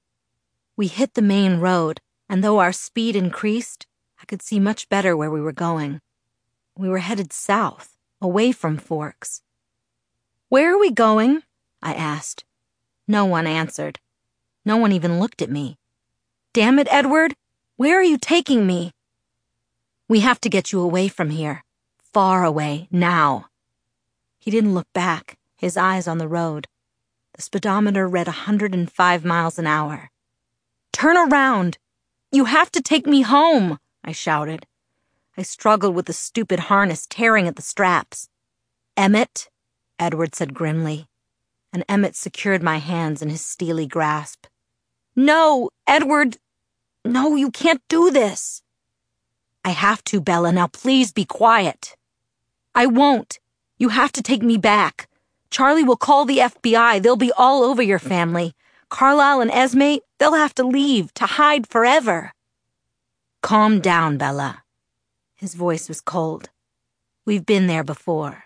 Speaker 1: We hit the main road, and though our speed increased, I could see much better where we were going. We were headed south, away from Forks. "Where are we going?" I asked. No one answered. No one even looked at me. "Damn it, Edward! Where are you taking me?" "We have to get you away from here. Far away, now." He didn't look back, his eyes on the road. The speedometer read 105 miles an hour. "Turn around! You have to take me home!" I shouted. I struggled with the stupid harness tearing at the straps. "Emmett," Edward said grimly, and Emmett secured my hands in his steely grasp. "No, Edward! No, you can't do this!" "I have to, Bella. Now please be quiet." "I won't. You have to take me back. Charlie will call the FBI. They'll be all over your family. Carlyle and Esme, they'll have to leave, to hide forever." "Calm down, Bella." His voice was cold. "We've been there before."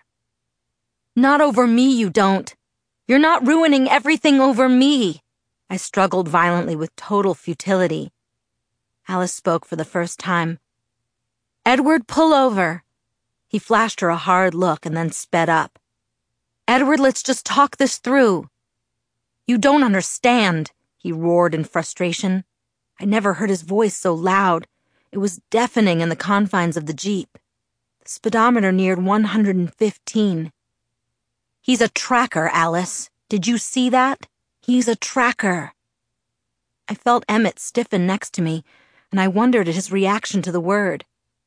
Speaker 1: "Not over me, you don't. You're not ruining everything over me." I struggled violently with total futility. Alice spoke for the first time. "Edward, pull over." He flashed her a hard look and then sped up. "Edward, let's just talk this through." "You don't understand," he roared in frustration. I never heard his voice so loud. It was deafening in the confines of the jeep. The speedometer neared 115. "He's a tracker, Alice. Did you see that? He's a tracker." I felt Emmett stiffen next to me, and I wondered at his reaction to the word.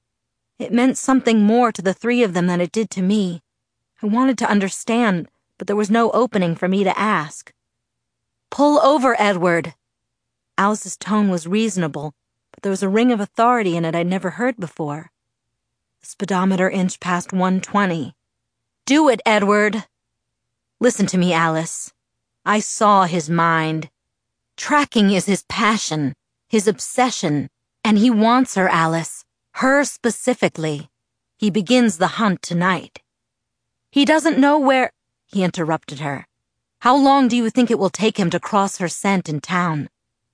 Speaker 1: It meant something more to the three of them than it did to me. I wanted to understand, but there was no opening for me to ask. "Pull over, Edward." Alice's tone was reasonable, but there was a ring of authority in it I'd never heard before. The speedometer inched past 120. "Do it, Edward." "Listen to me, Alice. I saw his mind. Tracking is his passion, his obsession, and he wants her, Alice. Her specifically. He begins the hunt tonight." "He doesn't know where—" he interrupted her. "How long do you think it will take him to cross her scent in town?"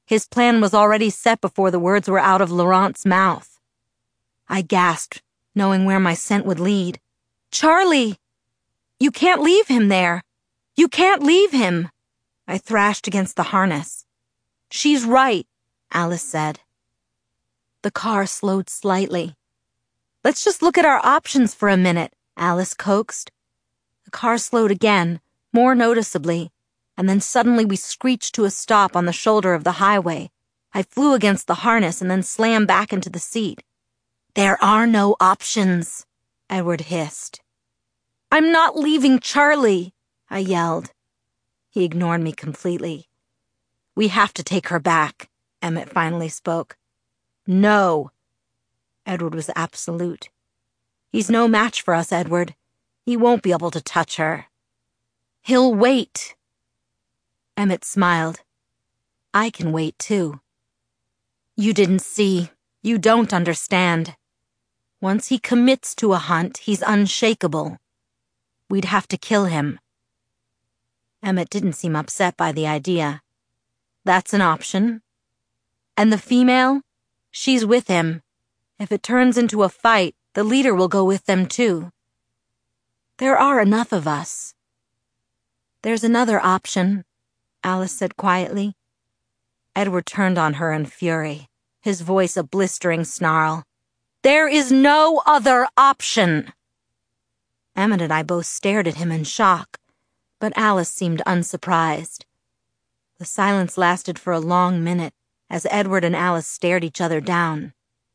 Speaker 1: His plan was already set before the words were out of Laurent's mouth. I gasped, knowing where my scent would lead. "Charlie! You can't leave him there! You can't leave him!" I thrashed against the harness. "She's right," Alice said. The car slowed slightly. "Let's just look at our options for a minute," Alice coaxed. The car slowed again, more noticeably, and then suddenly we screeched to a stop on the shoulder of the highway. I flew against the harness and then slammed back into the seat. "There are no options," Edward hissed. "I'm not leaving Charlie," I yelled. He ignored me completely. "We have to take her back," Emmett finally spoke. "No." Edward was absolute. "He's no match for us, Edward. He won't be able to touch her." "He'll wait." Emmett smiled. "I can wait, too." "You didn't see. You don't understand. Once he commits to a hunt, he's unshakable. We'd have to kill him." Emmett didn't seem upset by the idea. "That's an option. And the female? She's with him. If it turns into a fight, the leader will go with them too. There are enough of us." "There's another option," Alice said quietly. Edward turned on her in fury, his voice a blistering snarl. "There is no other option!" Emmett and I both stared at him in shock, but Alice seemed unsurprised. The silence lasted for a long minute as Edward and Alice stared each other down.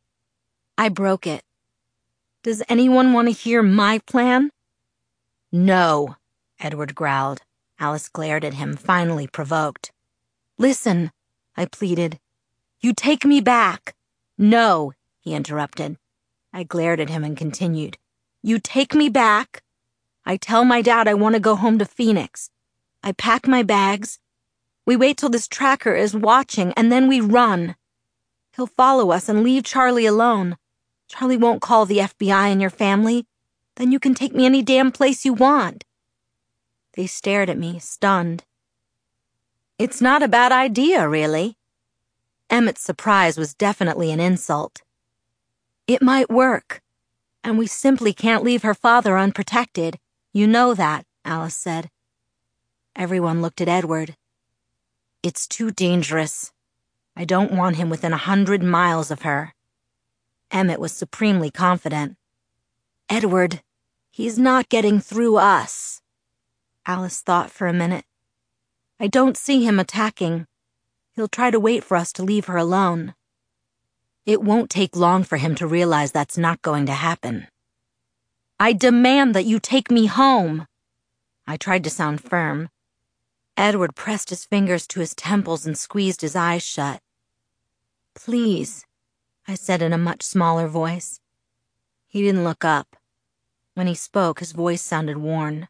Speaker 1: I broke it. "Does anyone want to hear my plan?" "No," Edward growled. Alice glared at him, finally provoked. "Listen," I pleaded. "You take me back." "No," he interrupted. I glared at him and continued. "You take me back. I tell my dad I want to go home to Phoenix. I pack my bags. We wait till this tracker is watching, and then we run. He'll follow us and leave Charlie alone. Charlie won't call the FBI and your family. Then you can take me any damn place you want." They stared at me, stunned. "It's not a bad idea, really." Emmett's surprise was definitely an insult. "It might work. And we simply can't leave her father unprotected. You know that," Alice said. Everyone looked at Edward. "It's too dangerous. I don't want him within 100 miles of her." Emmett was supremely confident. "Edward, he's not getting through us." Alice thought for a minute. "I don't see him attacking. He'll try to wait for us to leave her alone." "It won't take long for him to realize that's not going to happen." "I demand that you take me home." I tried to sound firm. Edward pressed his fingers to his temples and squeezed his eyes shut. "Please," I said in a much smaller voice. He didn't look up. When he spoke, his voice sounded worn.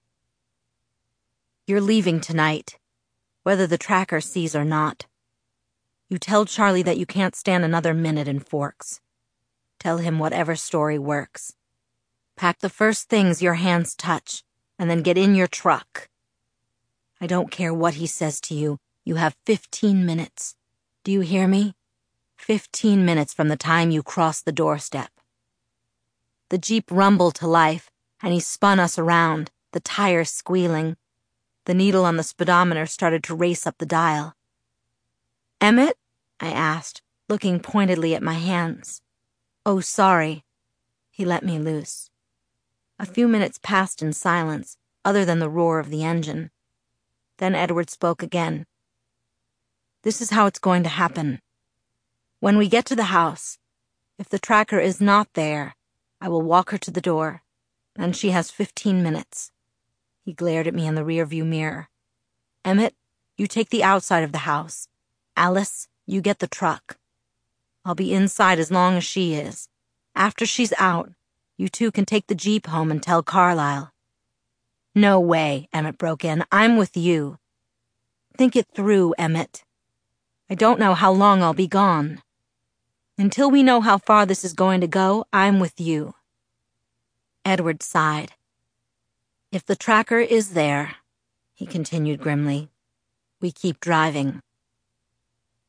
Speaker 1: "You're leaving tonight, whether the tracker sees or not. You tell Charlie that you can't stand another minute in Forks. Tell him whatever story works. Pack the first things your hands touch, and then get in your truck. I don't care what he says to you. You have 15 minutes. Do you hear me? 15 minutes from the time you cross the doorstep." The Jeep rumbled to life, and he spun us around, the tires squealing. The needle on the speedometer started to race up the dial. "Emmett?" I asked, looking pointedly at my hands. "Oh, sorry." He let me loose. A few minutes passed in silence, other than the roar of the engine. Then Edward spoke again. "This is how it's going to happen. When we get to the house, if the tracker is not there, I will walk her to the door. Then she has 15 minutes. He glared at me in the rearview mirror. "Emmett, you take the outside of the house. Alice, you get the truck. I'll be inside as long as she is. After she's out, you two can take the Jeep home and tell Carlisle." "No way," Emmett broke in. "I'm with you." "Think it through, Emmett. I don't know how long I'll be gone. Until we know how far this is going to go, I'm with you." Edward sighed. "If the tracker is there," he continued grimly, "we keep driving."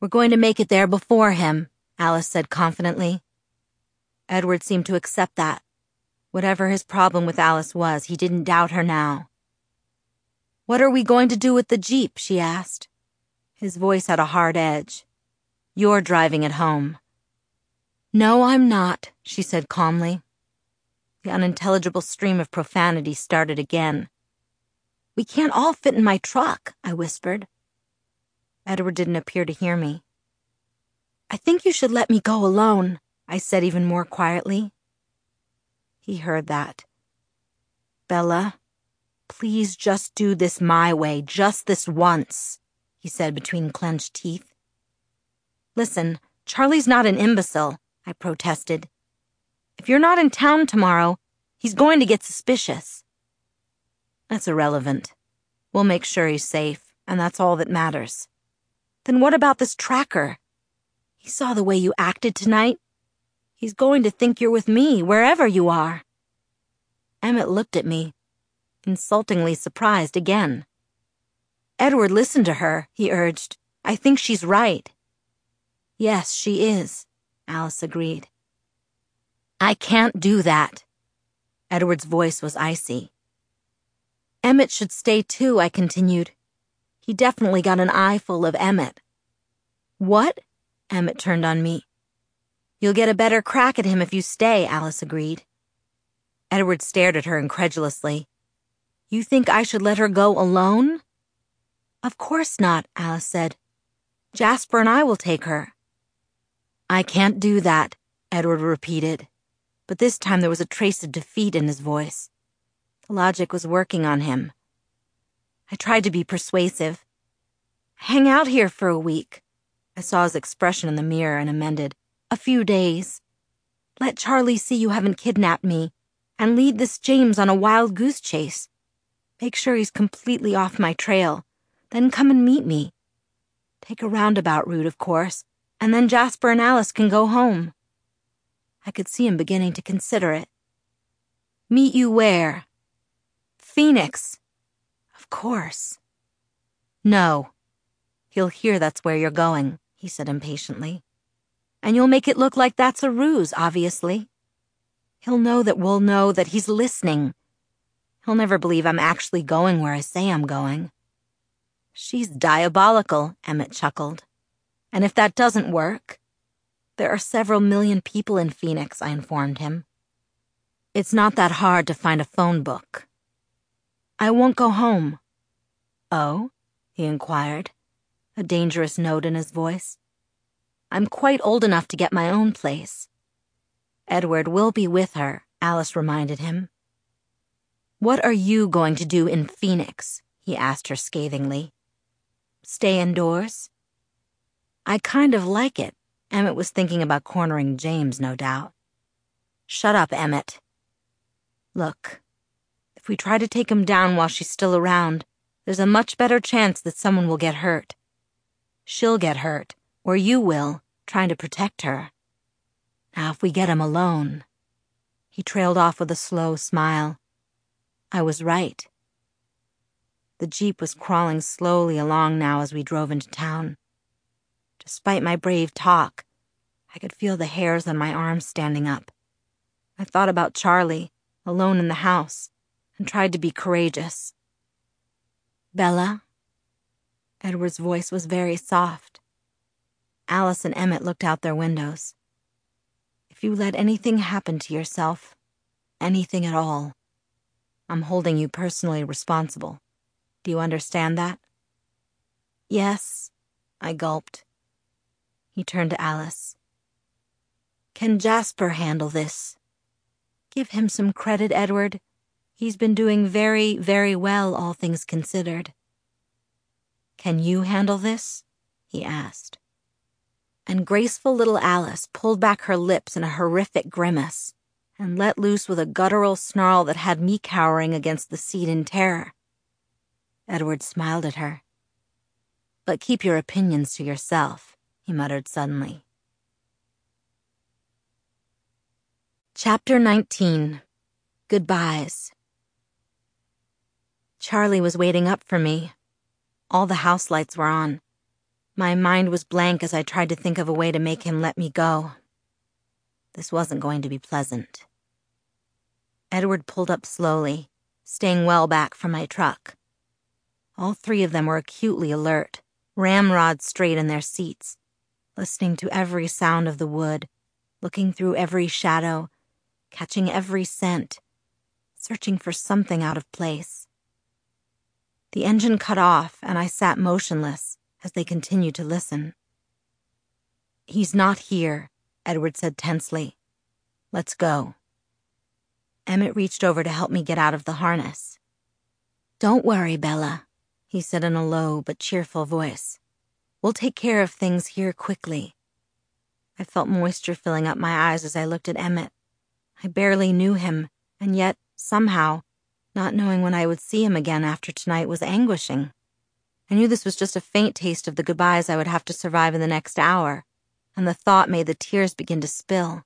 Speaker 1: We're going to make it there before him, Alice said confidently. Edward seemed to accept that. Whatever his problem with Alice was, he didn't doubt her now. What are we going to do with the Jeep? She asked. His voice had a hard edge. You're driving it home. No, I'm not, she said calmly. The unintelligible stream of profanity started again. We can't all fit in my truck, I whispered. Edward didn't appear to hear me. I think you should let me go alone, I said even more quietly. He heard that. Bella, please just do this my way, just this once, he said between clenched teeth. Listen, Charlie's not an imbecile, I protested. If you're not in town tomorrow, he's going to get suspicious. That's irrelevant. We'll make sure he's safe, and that's all that matters. Then what about this tracker? He saw the way you acted tonight. He's going to think you're with me, wherever you are. Emmett looked at me, insultingly surprised again. Edward, listen to her, he urged. I think she's right. Yes, she is, Alice agreed. I can't do that. Edward's voice was icy. Emmett should stay too, I continued. He definitely got an eye full of Emmett. What? Emmett turned on me. You'll get a better crack at him if you stay, Alice agreed. Edward stared at her incredulously. You think I should let her go alone? Of course not, Alice said. Jasper and I will take her. I can't do that, Edward repeated, but this time there was a trace of defeat in his voice. The logic was working on him. I tried to be persuasive. Hang out here for a week. I saw his expression in the mirror and amended. A few days. Let Charlie see you haven't kidnapped me, and lead this James on a wild goose chase. Make sure he's completely off my trail. Then come and meet me. Take a roundabout route, of course, and then Jasper and Alice can go home. I could see him beginning to consider it. Meet you where? Phoenix. Of course. No. He'll hear that's where you're going, he said impatiently. And you'll make it look like that's a ruse, obviously. He'll know that we'll know that he's listening. He'll never believe I'm actually going where I say I'm going. She's diabolical, Emmett chuckled. And if that doesn't work, there are several million people in Phoenix, I informed him. It's not that hard to find a phone book. I won't go home. Oh? He inquired, a dangerous note in his voice. I'm quite old enough to get my own place. Edward will be with her, Alice reminded him. What are you going to do in Phoenix? He asked her scathingly. Stay indoors? I kind of like it. Emmett was thinking about cornering James, no doubt. Shut up, Emmett. Look, if we try to take him down while she's still around, there's a much better chance that someone will get hurt. She'll get hurt, or you will, trying to protect her. Now, if we get him alone... He trailed off with a slow smile. I was right. The Jeep was crawling slowly along now as we drove into town. Despite my brave talk, I could feel the hairs on my arms standing up. I thought about Charlie, alone in the house, and tried to be courageous. Bella? Edward's voice was very soft. Alice and Emmett looked out their windows. If you let anything happen to yourself, anything at all, I'm holding you personally responsible. Do you understand that? Yes, I gulped. He turned to Alice. Can Jasper handle this? Give him some credit, Edward. He's been doing very, very well, all things considered. Can you handle this? He asked. And graceful little Alice pulled back her lips in a horrific grimace and let loose with a guttural snarl that had me cowering against the seat in terror. Edward smiled at her. But keep your opinions to yourself, he muttered suddenly. Chapter 19. Goodbyes. Charlie was waiting up for me. All the house lights were on. My mind was blank as I tried to think of a way to make him let me go. This wasn't going to be pleasant. Edward pulled up slowly, staying well back from my truck. All three of them were acutely alert, ramrod straight in their seats, listening to every sound of the wood, looking through every shadow, catching every scent, searching for something out of place. The engine cut off, and I sat motionless as they continued to listen. "He's not here," Edward said tensely. "Let's go." Emmett reached over to help me get out of the harness. "Don't worry, Bella," he said in a low but cheerful voice. "We'll take care of things here quickly." I felt moisture filling up my eyes as I looked at Emmett. I barely knew him, and yet, somehow, not knowing when I would see him again after tonight was anguishing. I knew this was just a faint taste of the goodbyes I would have to survive in the next hour, and the thought made the tears begin to spill.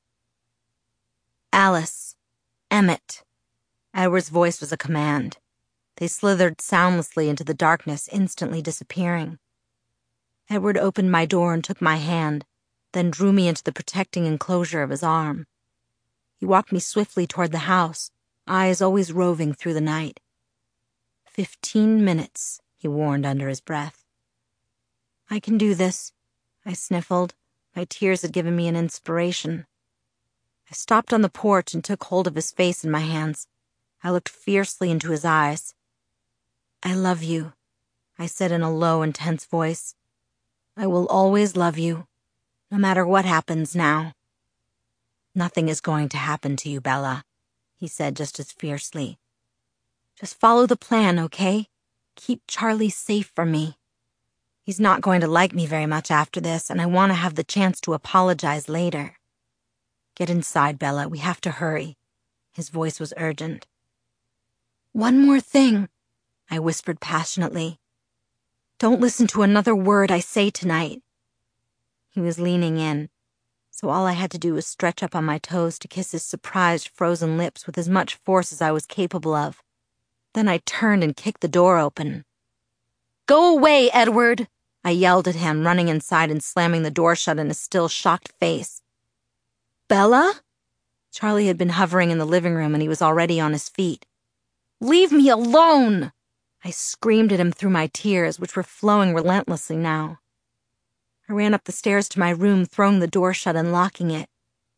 Speaker 1: "Alice, Emmett." Edward's voice was a command. They slithered soundlessly into the darkness, instantly disappearing. Edward opened my door and took my hand, then drew me into the protecting enclosure of his arm. He walked me swiftly toward the house, eyes always roving through the night. 15 minutes, he warned under his breath. "I can do this," I sniffled. My tears had given me an inspiration. I stopped on the porch and took hold of his face in my hands. I looked fiercely into his eyes. "I love you," I said in a low, intense voice. "I will always love you, no matter what happens now." "Nothing is going to happen to you, Bella," he said just as fiercely. "Just follow the plan, okay? Keep Charlie safe from me. He's not going to like me very much after this, and I want to have the chance to apologize later. Get inside, Bella. We have to hurry." His voice was urgent. "One more thing," I whispered passionately. "Don't listen to another word I say tonight." He was leaning in, so all I had to do was stretch up on my toes to kiss his surprised, frozen lips with as much force as I was capable of. Then I turned and kicked the door open. "Go away, Edward!" I yelled at him, running inside and slamming the door shut in his still shocked face. "Bella?" Charlie had been hovering in the living room, and he was already on his feet. "Leave me alone!" I screamed at him through my tears, which were flowing relentlessly now. I ran up the stairs to my room, throwing the door shut and locking it.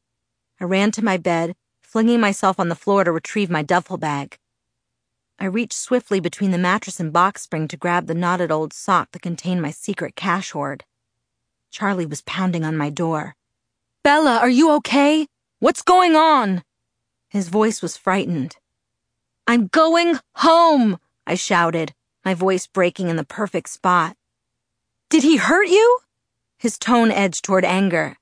Speaker 1: I ran to my bed, flinging myself on the floor to retrieve my duffel bag. I reached swiftly between the mattress and box spring to grab the knotted old sock that contained my secret cash hoard. Charlie was pounding on my door. "Bella, are you okay? What's going on?" His voice was frightened. "I'm going home," I shouted, my voice breaking in the perfect spot. "Did he hurt you?" His tone edged toward anger.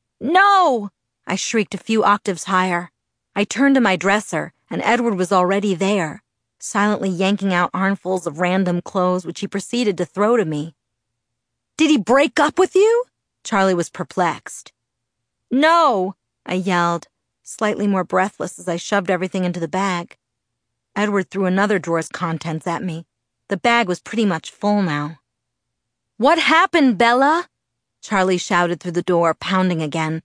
Speaker 1: "No!" I shrieked a few octaves higher. I turned to my dresser, and Edward was already there, silently yanking out armfuls of random clothes which he proceeded to throw to me. "Did he break up with you?" Charlie was perplexed. "No!" I yelled, slightly more breathless as I shoved everything into the bag. Edward threw another drawer's contents at me. The bag was pretty much full now. "What happened, Bella?" Charlie shouted through the door, pounding again.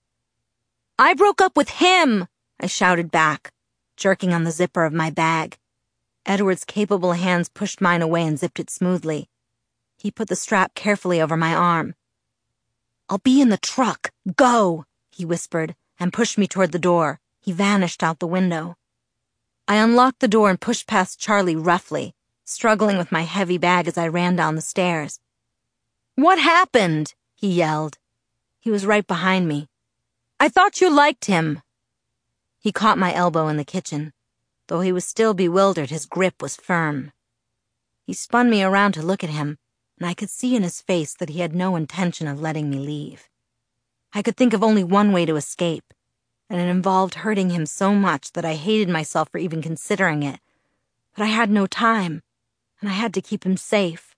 Speaker 1: "I broke up with him," I shouted back, jerking on the zipper of my bag. Edward's capable hands pushed mine away and zipped it smoothly. He put the strap carefully over my arm. "I'll be in the truck. Go," he whispered, and pushed me toward the door. He vanished out the window. I unlocked the door and pushed past Charlie roughly, struggling with my heavy bag as I ran down the stairs. "What happened?" he yelled. He was right behind me. "I thought you liked him." He caught my elbow in the kitchen. Though he was still bewildered, his grip was firm. He spun me around to look at him, and I could see in his face that he had no intention of letting me leave. I could think of only one way to escape, and it involved hurting him so much that I hated myself for even considering it. But I had no time, and I had to keep him safe.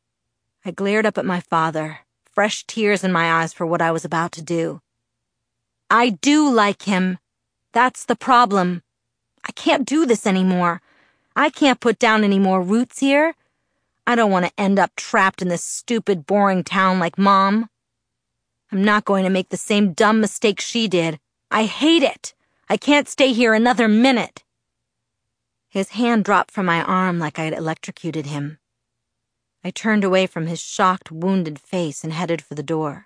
Speaker 1: I glared up at my father, fresh tears in my eyes for what I was about to do. "I do like him. That's the problem. I can't do this anymore. I can't put down any more roots here. I don't want to end up trapped in this stupid, boring town like Mom. I'm not going to make the same dumb mistake she did. I hate it. I can't stay here another minute. His hand dropped from my arm like I had electrocuted him. I turned away from his shocked, wounded face and headed for the door.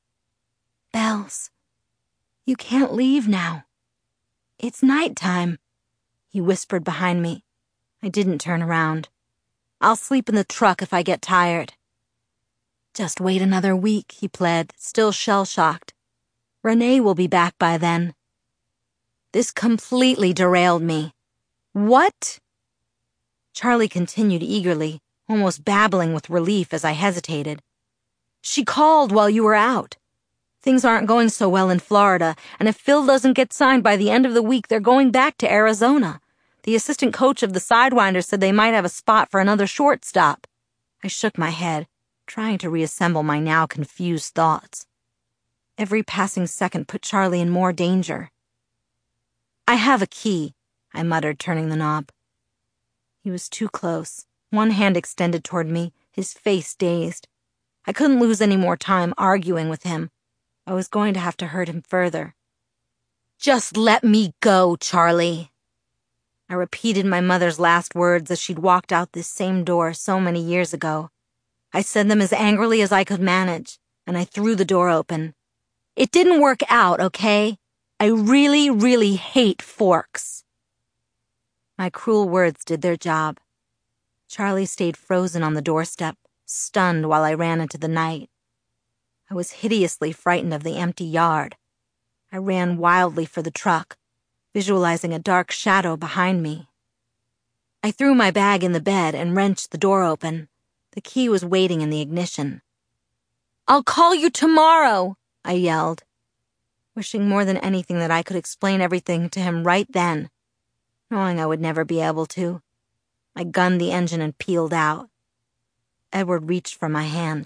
Speaker 1: Bells, you can't leave now. It's nighttime, he whispered behind me. I didn't turn around. I'll sleep in the truck if I get tired. Just wait another week, he pled, still shell-shocked. Renee will be back by then. This completely derailed me. What? Charlie continued eagerly, almost babbling with relief as I hesitated. She called while you were out. Things aren't going so well in Florida, and if Phil doesn't get signed by the end of the week, they're going back to Arizona. The assistant coach of the Sidewinders said they might have a spot for another shortstop. I shook my head, trying to reassemble my now confused thoughts. Every passing second put Charlie in more danger. I have a key, I muttered, turning the knob. He was too close, one hand extended toward me, his face dazed. I couldn't lose any more time arguing with him. I was going to have to hurt him further. Just let me go, Charlie. I repeated my mother's last words as she'd walked out this same door so many years ago. I said them as angrily as I could manage, and I threw the door open. It didn't work out, okay? I really, really hate forks. My cruel words did their job. Charlie stayed frozen on the doorstep, stunned while I ran into the night. I was hideously frightened of the empty yard. I ran wildly for the truck, visualizing a dark shadow behind me. I threw my bag in the bed and wrenched the door open. The key was waiting in the ignition. I'll call you tomorrow, I yelled, wishing more than anything that I could explain everything to him right then, knowing I would never be able to. I gunned the engine and peeled out. Edward reached for my hand.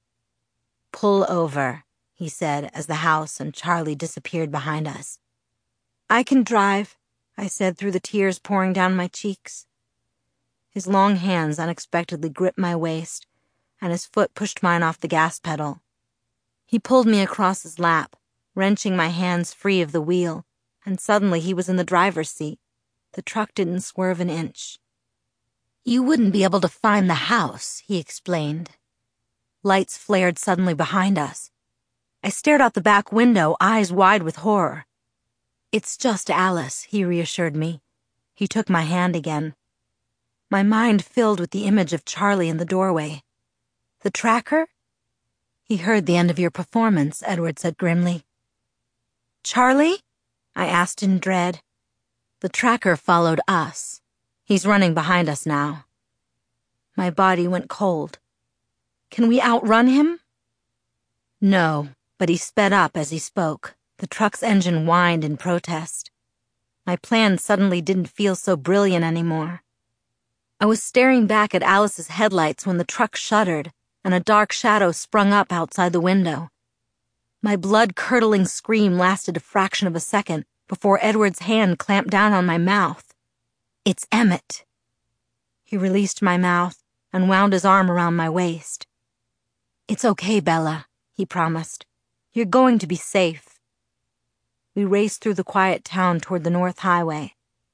Speaker 1: Pull over, he said as the house and Charlie disappeared behind us. I can drive, I said through the tears pouring down my cheeks. His long hands unexpectedly gripped my waist, and his foot pushed mine off the gas pedal. He pulled me across his lap, wrenching my hands free of the wheel, and suddenly he was in the driver's seat. The truck didn't swerve an inch. You wouldn't be able to find the house, he explained. Lights flared suddenly behind us. I stared out the back window, eyes wide with horror. It's just Alice, he reassured me. He took my hand again. My mind filled with the image of Charlie in the doorway. The tracker? He heard the end of your performance, Edward said grimly. Charlie? I asked in dread. The tracker followed us. He's running behind us now. My body went cold. Can we outrun him? No, but he sped up as he spoke. The truck's engine whined in protest. My plan suddenly didn't feel so brilliant anymore. I was staring back at Alice's headlights when the truck shuddered and a dark shadow sprung up outside the window. My blood-curdling scream lasted a fraction of a second before Edward's hand clamped down on my mouth. It's Emmett. He released my mouth and wound his arm around my waist. It's okay, Bella, he promised. You're going to be safe. We raced through the quiet town toward the North Highway.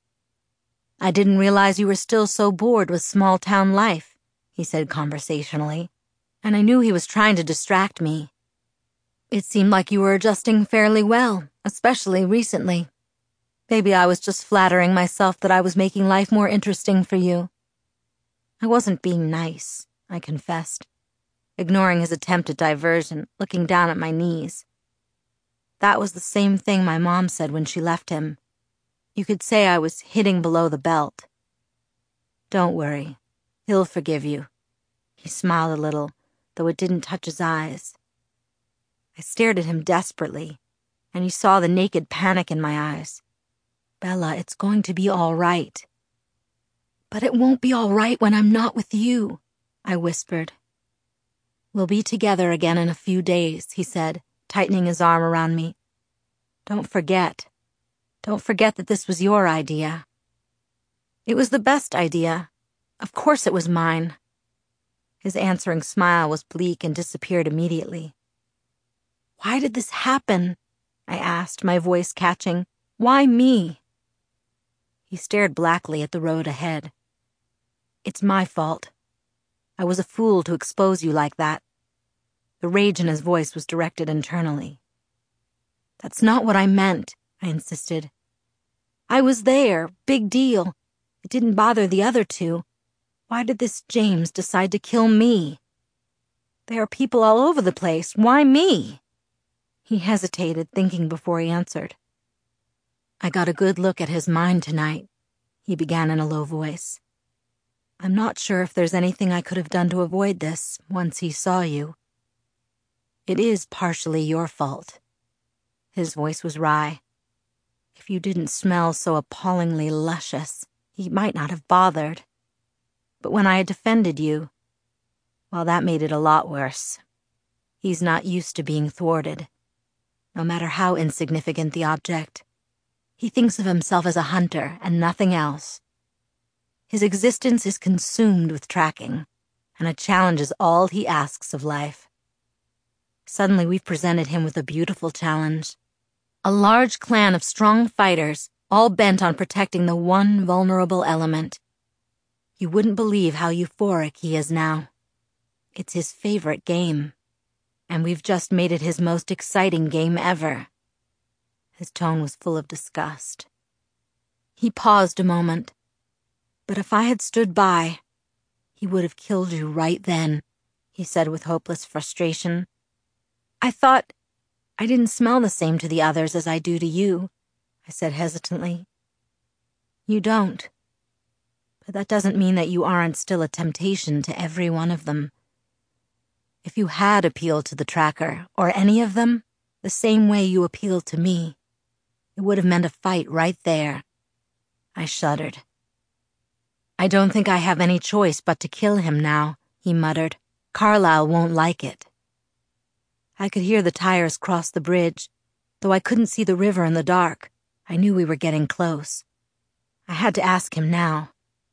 Speaker 1: I didn't realize you were still so bored with small-town life, he said conversationally, and I knew he was trying to distract me. It seemed like you were adjusting fairly well, especially recently. Maybe I was just flattering myself that I was making life more interesting for you. I wasn't being nice, I confessed, ignoring his attempt at diversion, looking down at my knees. That was the same thing my mom said when she left him. You could say I was hitting below the belt. Don't worry. He'll forgive you. He smiled a little, though it didn't touch his eyes. I stared at him desperately, and he saw the naked panic in my eyes. Bella, it's going to be all right. But it won't be all right when I'm not with you, I whispered. We'll be together again in a few days, he said, tightening his arm around me. Don't forget. Don't forget that this was your idea. It was the best idea. Of course it was mine. His answering smile was bleak and disappeared immediately. "Why did this happen?" I asked, my voice catching. "Why me?" He stared blackly at the road ahead. "It's my fault. I was a fool to expose you like that." The rage in his voice was directed internally. "That's not what I meant," I insisted. "I was there. Big deal. It didn't bother the other two. Why did this James decide to kill me? There are people all over the place. Why me?" He hesitated, thinking before he answered. "I got a good look at his mind tonight," he began in a low voice. "I'm not sure if there's anything I could have done to avoid this once he saw you. It is partially your fault." His voice was wry. "If you didn't smell so appallingly luscious, he might not have bothered. But when I had defended you, well, that made it a lot worse. He's not used to being thwarted, no matter how insignificant the object. He thinks of himself as a hunter and nothing else. His existence is consumed with tracking, and a challenge is all he asks of life. Suddenly we've presented him with a beautiful challenge. A large clan of strong fighters, all bent on protecting the one vulnerable element. You wouldn't believe how euphoric he is now. It's his favorite game, and we've just made it his most exciting game ever." His tone was full of disgust. He paused a moment. "But if I had stood by, he would have killed you right then," he said with hopeless frustration. "I thought I didn't smell the same to the others as I do to you," I said hesitantly. "You don't. But that doesn't mean that you aren't still a temptation to every one of them. If you had appealed to the tracker, or any of them, the same way you appealed to me, it would have meant a fight right there." I shuddered. "I don't think I have any choice but to kill him now," he muttered. "Carlisle won't like it." I could hear the tires cross the bridge. Though I couldn't see the river in the dark, I knew we were getting close. I had to ask him now.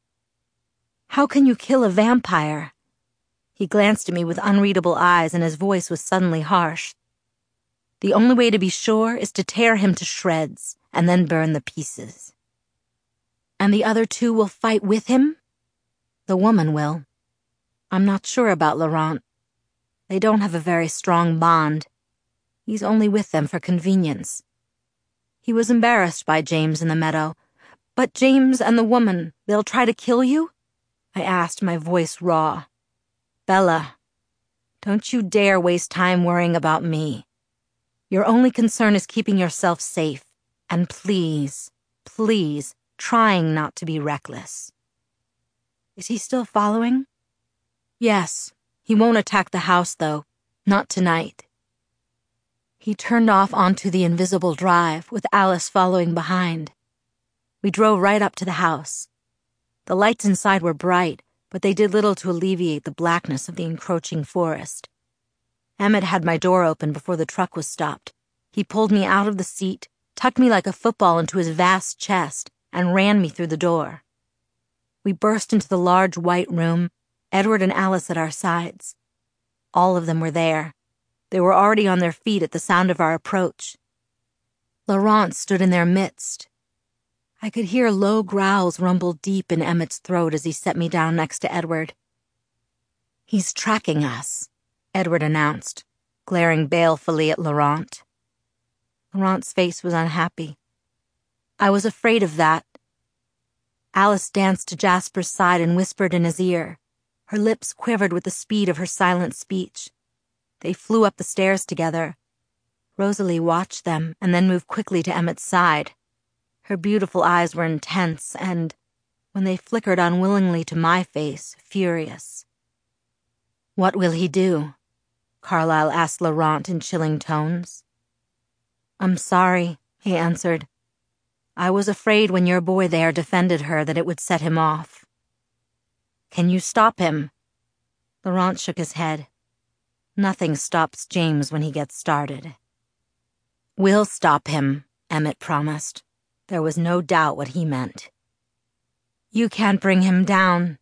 Speaker 1: "How can you kill a vampire?" He glanced at me with unreadable eyes, and his voice was suddenly harsh. "The only way to be sure is to tear him to shreds, and then burn the pieces." "And the other two will fight with him?" "The woman will. I'm not sure about Laurent. They don't have a very strong bond. He's only with them for convenience." He was embarrassed by James in the meadow. "But James and the woman, they'll try to kill you?" I asked, my voice raw. "Bella, don't you dare waste time worrying about me. Your only concern is keeping yourself safe, and please, please, trying not to be reckless." "Is he still following?" "Yes. He won't attack the house, though. Not tonight." He turned off onto the invisible drive, with Alice following behind. We drove right up to the house. The lights inside were bright, but they did little to alleviate the blackness of the encroaching forest. Emmett had my door open before the truck was stopped. He pulled me out of the seat, tucked me like a football into his vast chest, and ran me through the door. We burst into the large white room, Edward and Alice at our sides. All of them were there. They were already on their feet at the sound of our approach. Laurent stood in their midst. I could hear low growls rumble deep in Emmett's throat as he set me down next to Edward. "He's tracking us," Edward announced, glaring balefully at Laurent. Laurent's face was unhappy. "I was afraid of that." Alice danced to Jasper's side and whispered in his ear. Her lips quivered with the speed of her silent speech. They flew up the stairs together. Rosalie watched them and then moved quickly to Emmett's side. Her beautiful eyes were intense and, when they flickered unwillingly to my face, furious. "What will he do?" Carlisle asked Laurent in chilling tones. "I'm sorry," he answered. "I was afraid when your boy there defended her that it would set him off." "Can you stop him?" Laurent shook his head. "Nothing stops James when he gets started." "We'll stop him," Emmett promised. There was no doubt what he meant. "You can't bring him down,"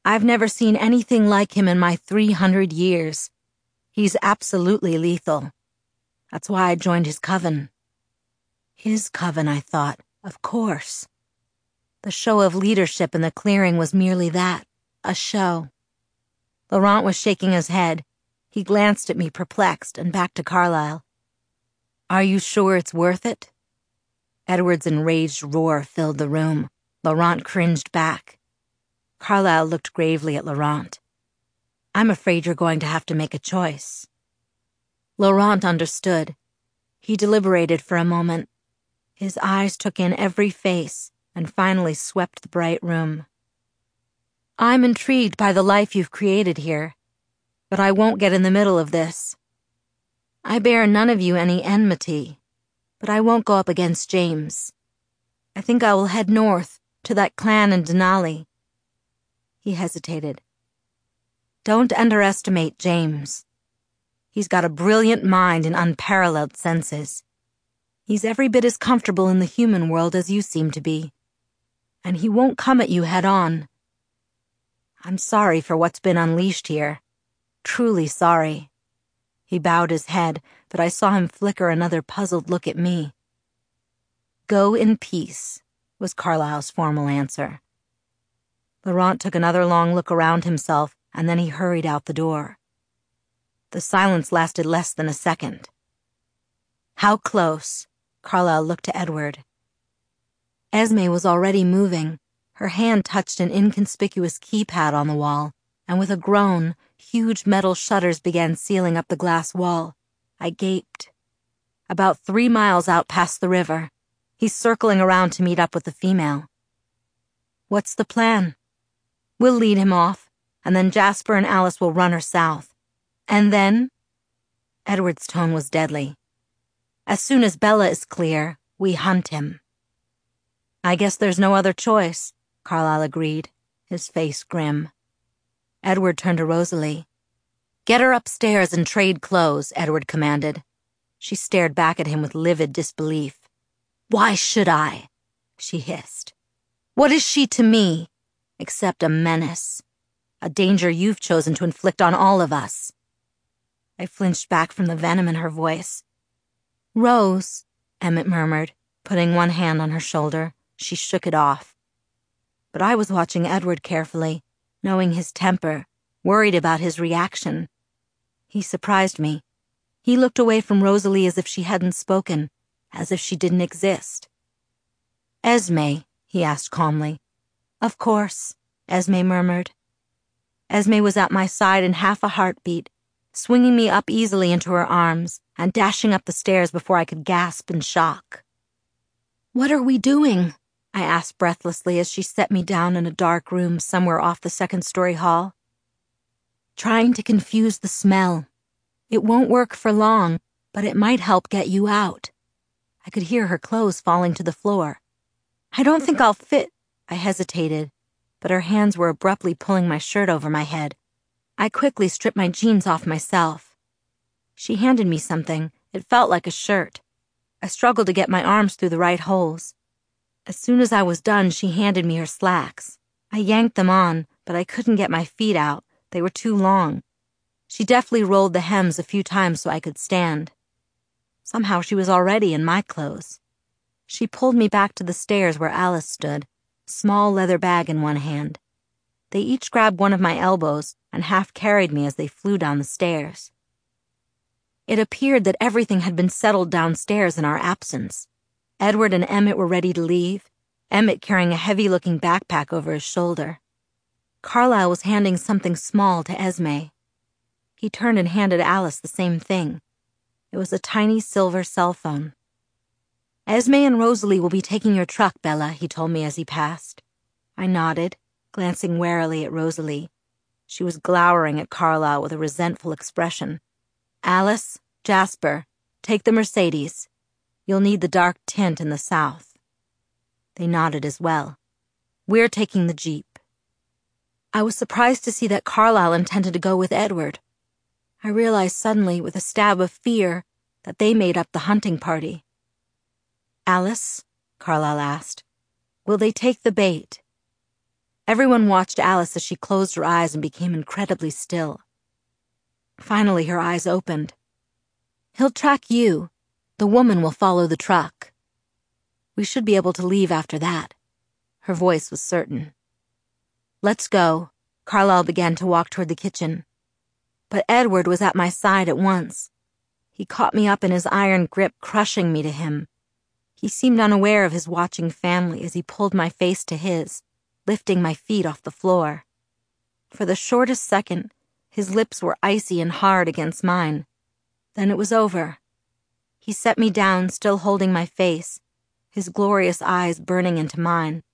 Speaker 1: I've never seen anything like him in my 300 years. He's absolutely lethal. That's why I joined his coven. His coven, I thought. Of course. The show of leadership in the clearing was merely that, a show. Laurent was shaking his head. He glanced at me perplexed and back to Carlyle. Are you sure it's worth it? Edward's enraged roar filled the room. Laurent cringed back. Carlyle looked gravely at Laurent. I'm afraid you're going to have to make a choice. Laurent understood. He deliberated for a moment. His eyes took in every face and finally swept the bright room. I'm intrigued by the life you've created here, but I won't get in the middle of this. I bear none of you any enmity, but I won't go up against James. I think I will head north to that clan in Denali. He hesitated. Don't underestimate James. He's got a brilliant mind and unparalleled senses. He's every bit as comfortable in the human world as you seem to be, and he won't come at you head on. I'm sorry for what's been unleashed here. Truly sorry. He bowed his head, but I saw him flicker another puzzled look at me. Go in peace, was Carlyle's formal answer. Laurent took another long look around himself, and then he hurried out the door. The silence lasted less than a second. How close? Carlyle looked to Edward. Esme was already moving. Her hand touched an inconspicuous keypad on the wall, and with a groan, huge metal shutters began sealing up the glass wall. I gaped. About 3 miles out past the river. He's circling around to meet up with the female. What's the plan? We'll lead him off, and then Jasper and Alice will run her south. And then? Edward's tone was deadly. As soon as Bella is clear, we hunt him. I guess there's no other choice, Carlyle agreed, his face grim. Edward turned to Rosalie. Get her upstairs and trade clothes, Edward commanded. She stared back at him with livid disbelief. Why should I? She hissed. What is she to me, except a menace? A danger you've chosen to inflict on all of us. I flinched back from the venom in her voice. Rose, Emmett murmured, putting one hand on her shoulder. She shook it off. But I was watching Edward carefully, knowing his temper, worried about his reaction. He surprised me. He looked away from Rosalie as if she hadn't spoken, as if she didn't exist. Esme, he asked calmly. Of course, Esme murmured. Esme was at my side in half a heartbeat, swinging me up easily into her arms and dashing up the stairs before I could gasp in shock. What are we doing? I asked breathlessly as she set me down in a dark room somewhere off the second-story hall. Trying to confuse the smell. It won't work for long, but it might help get you out. I could hear her clothes falling to the floor. I don't think I'll fit. I hesitated, but her hands were abruptly pulling my shirt over my head. I quickly stripped my jeans off myself. She handed me something. It felt like a shirt. I struggled to get my arms through the right holes. As soon as I was done, she handed me her slacks. I yanked them on, but I couldn't get my feet out. They were too long. She deftly rolled the hems a few times so I could stand. Somehow she was already in my clothes. She pulled me back to the stairs where Alice stood, small leather bag in one hand. They each grabbed one of my elbows and half carried me as they flew down the stairs. It appeared that everything had been settled downstairs in our absence. Edward and Emmett were ready to leave, Emmett carrying a heavy-looking backpack over his shoulder. Carlyle was handing something small to Esme. He turned and handed Alice the same thing. It was a tiny silver cell phone. Esme and Rosalie will be taking your truck, Bella, he told me as he passed. I nodded, glancing warily at Rosalie. She was glowering at Carlyle with a resentful expression. Alice, Jasper, take the Mercedes. You'll need the dark tint in the south. They nodded as well. We're taking the Jeep. I was surprised to see that Carlyle intended to go with Edward. I realized suddenly, with a stab of fear, that they made up the hunting party. Alice, Carlyle asked, will they take the bait? Everyone watched Alice as she closed her eyes and became incredibly still. Finally, her eyes opened. "He'll track you. The woman will follow the truck. We should be able to leave after that." Her voice was certain. "Let's go." Carlisle began to walk toward the kitchen. But Edward was at my side at once. He caught me up in his iron grip, crushing me to him. He seemed unaware of his watching family as he pulled my face to his, lifting my feet off the floor. For the shortest second, his lips were icy and hard against mine. Then it was over. He set me down, still holding my face, his glorious eyes burning into mine.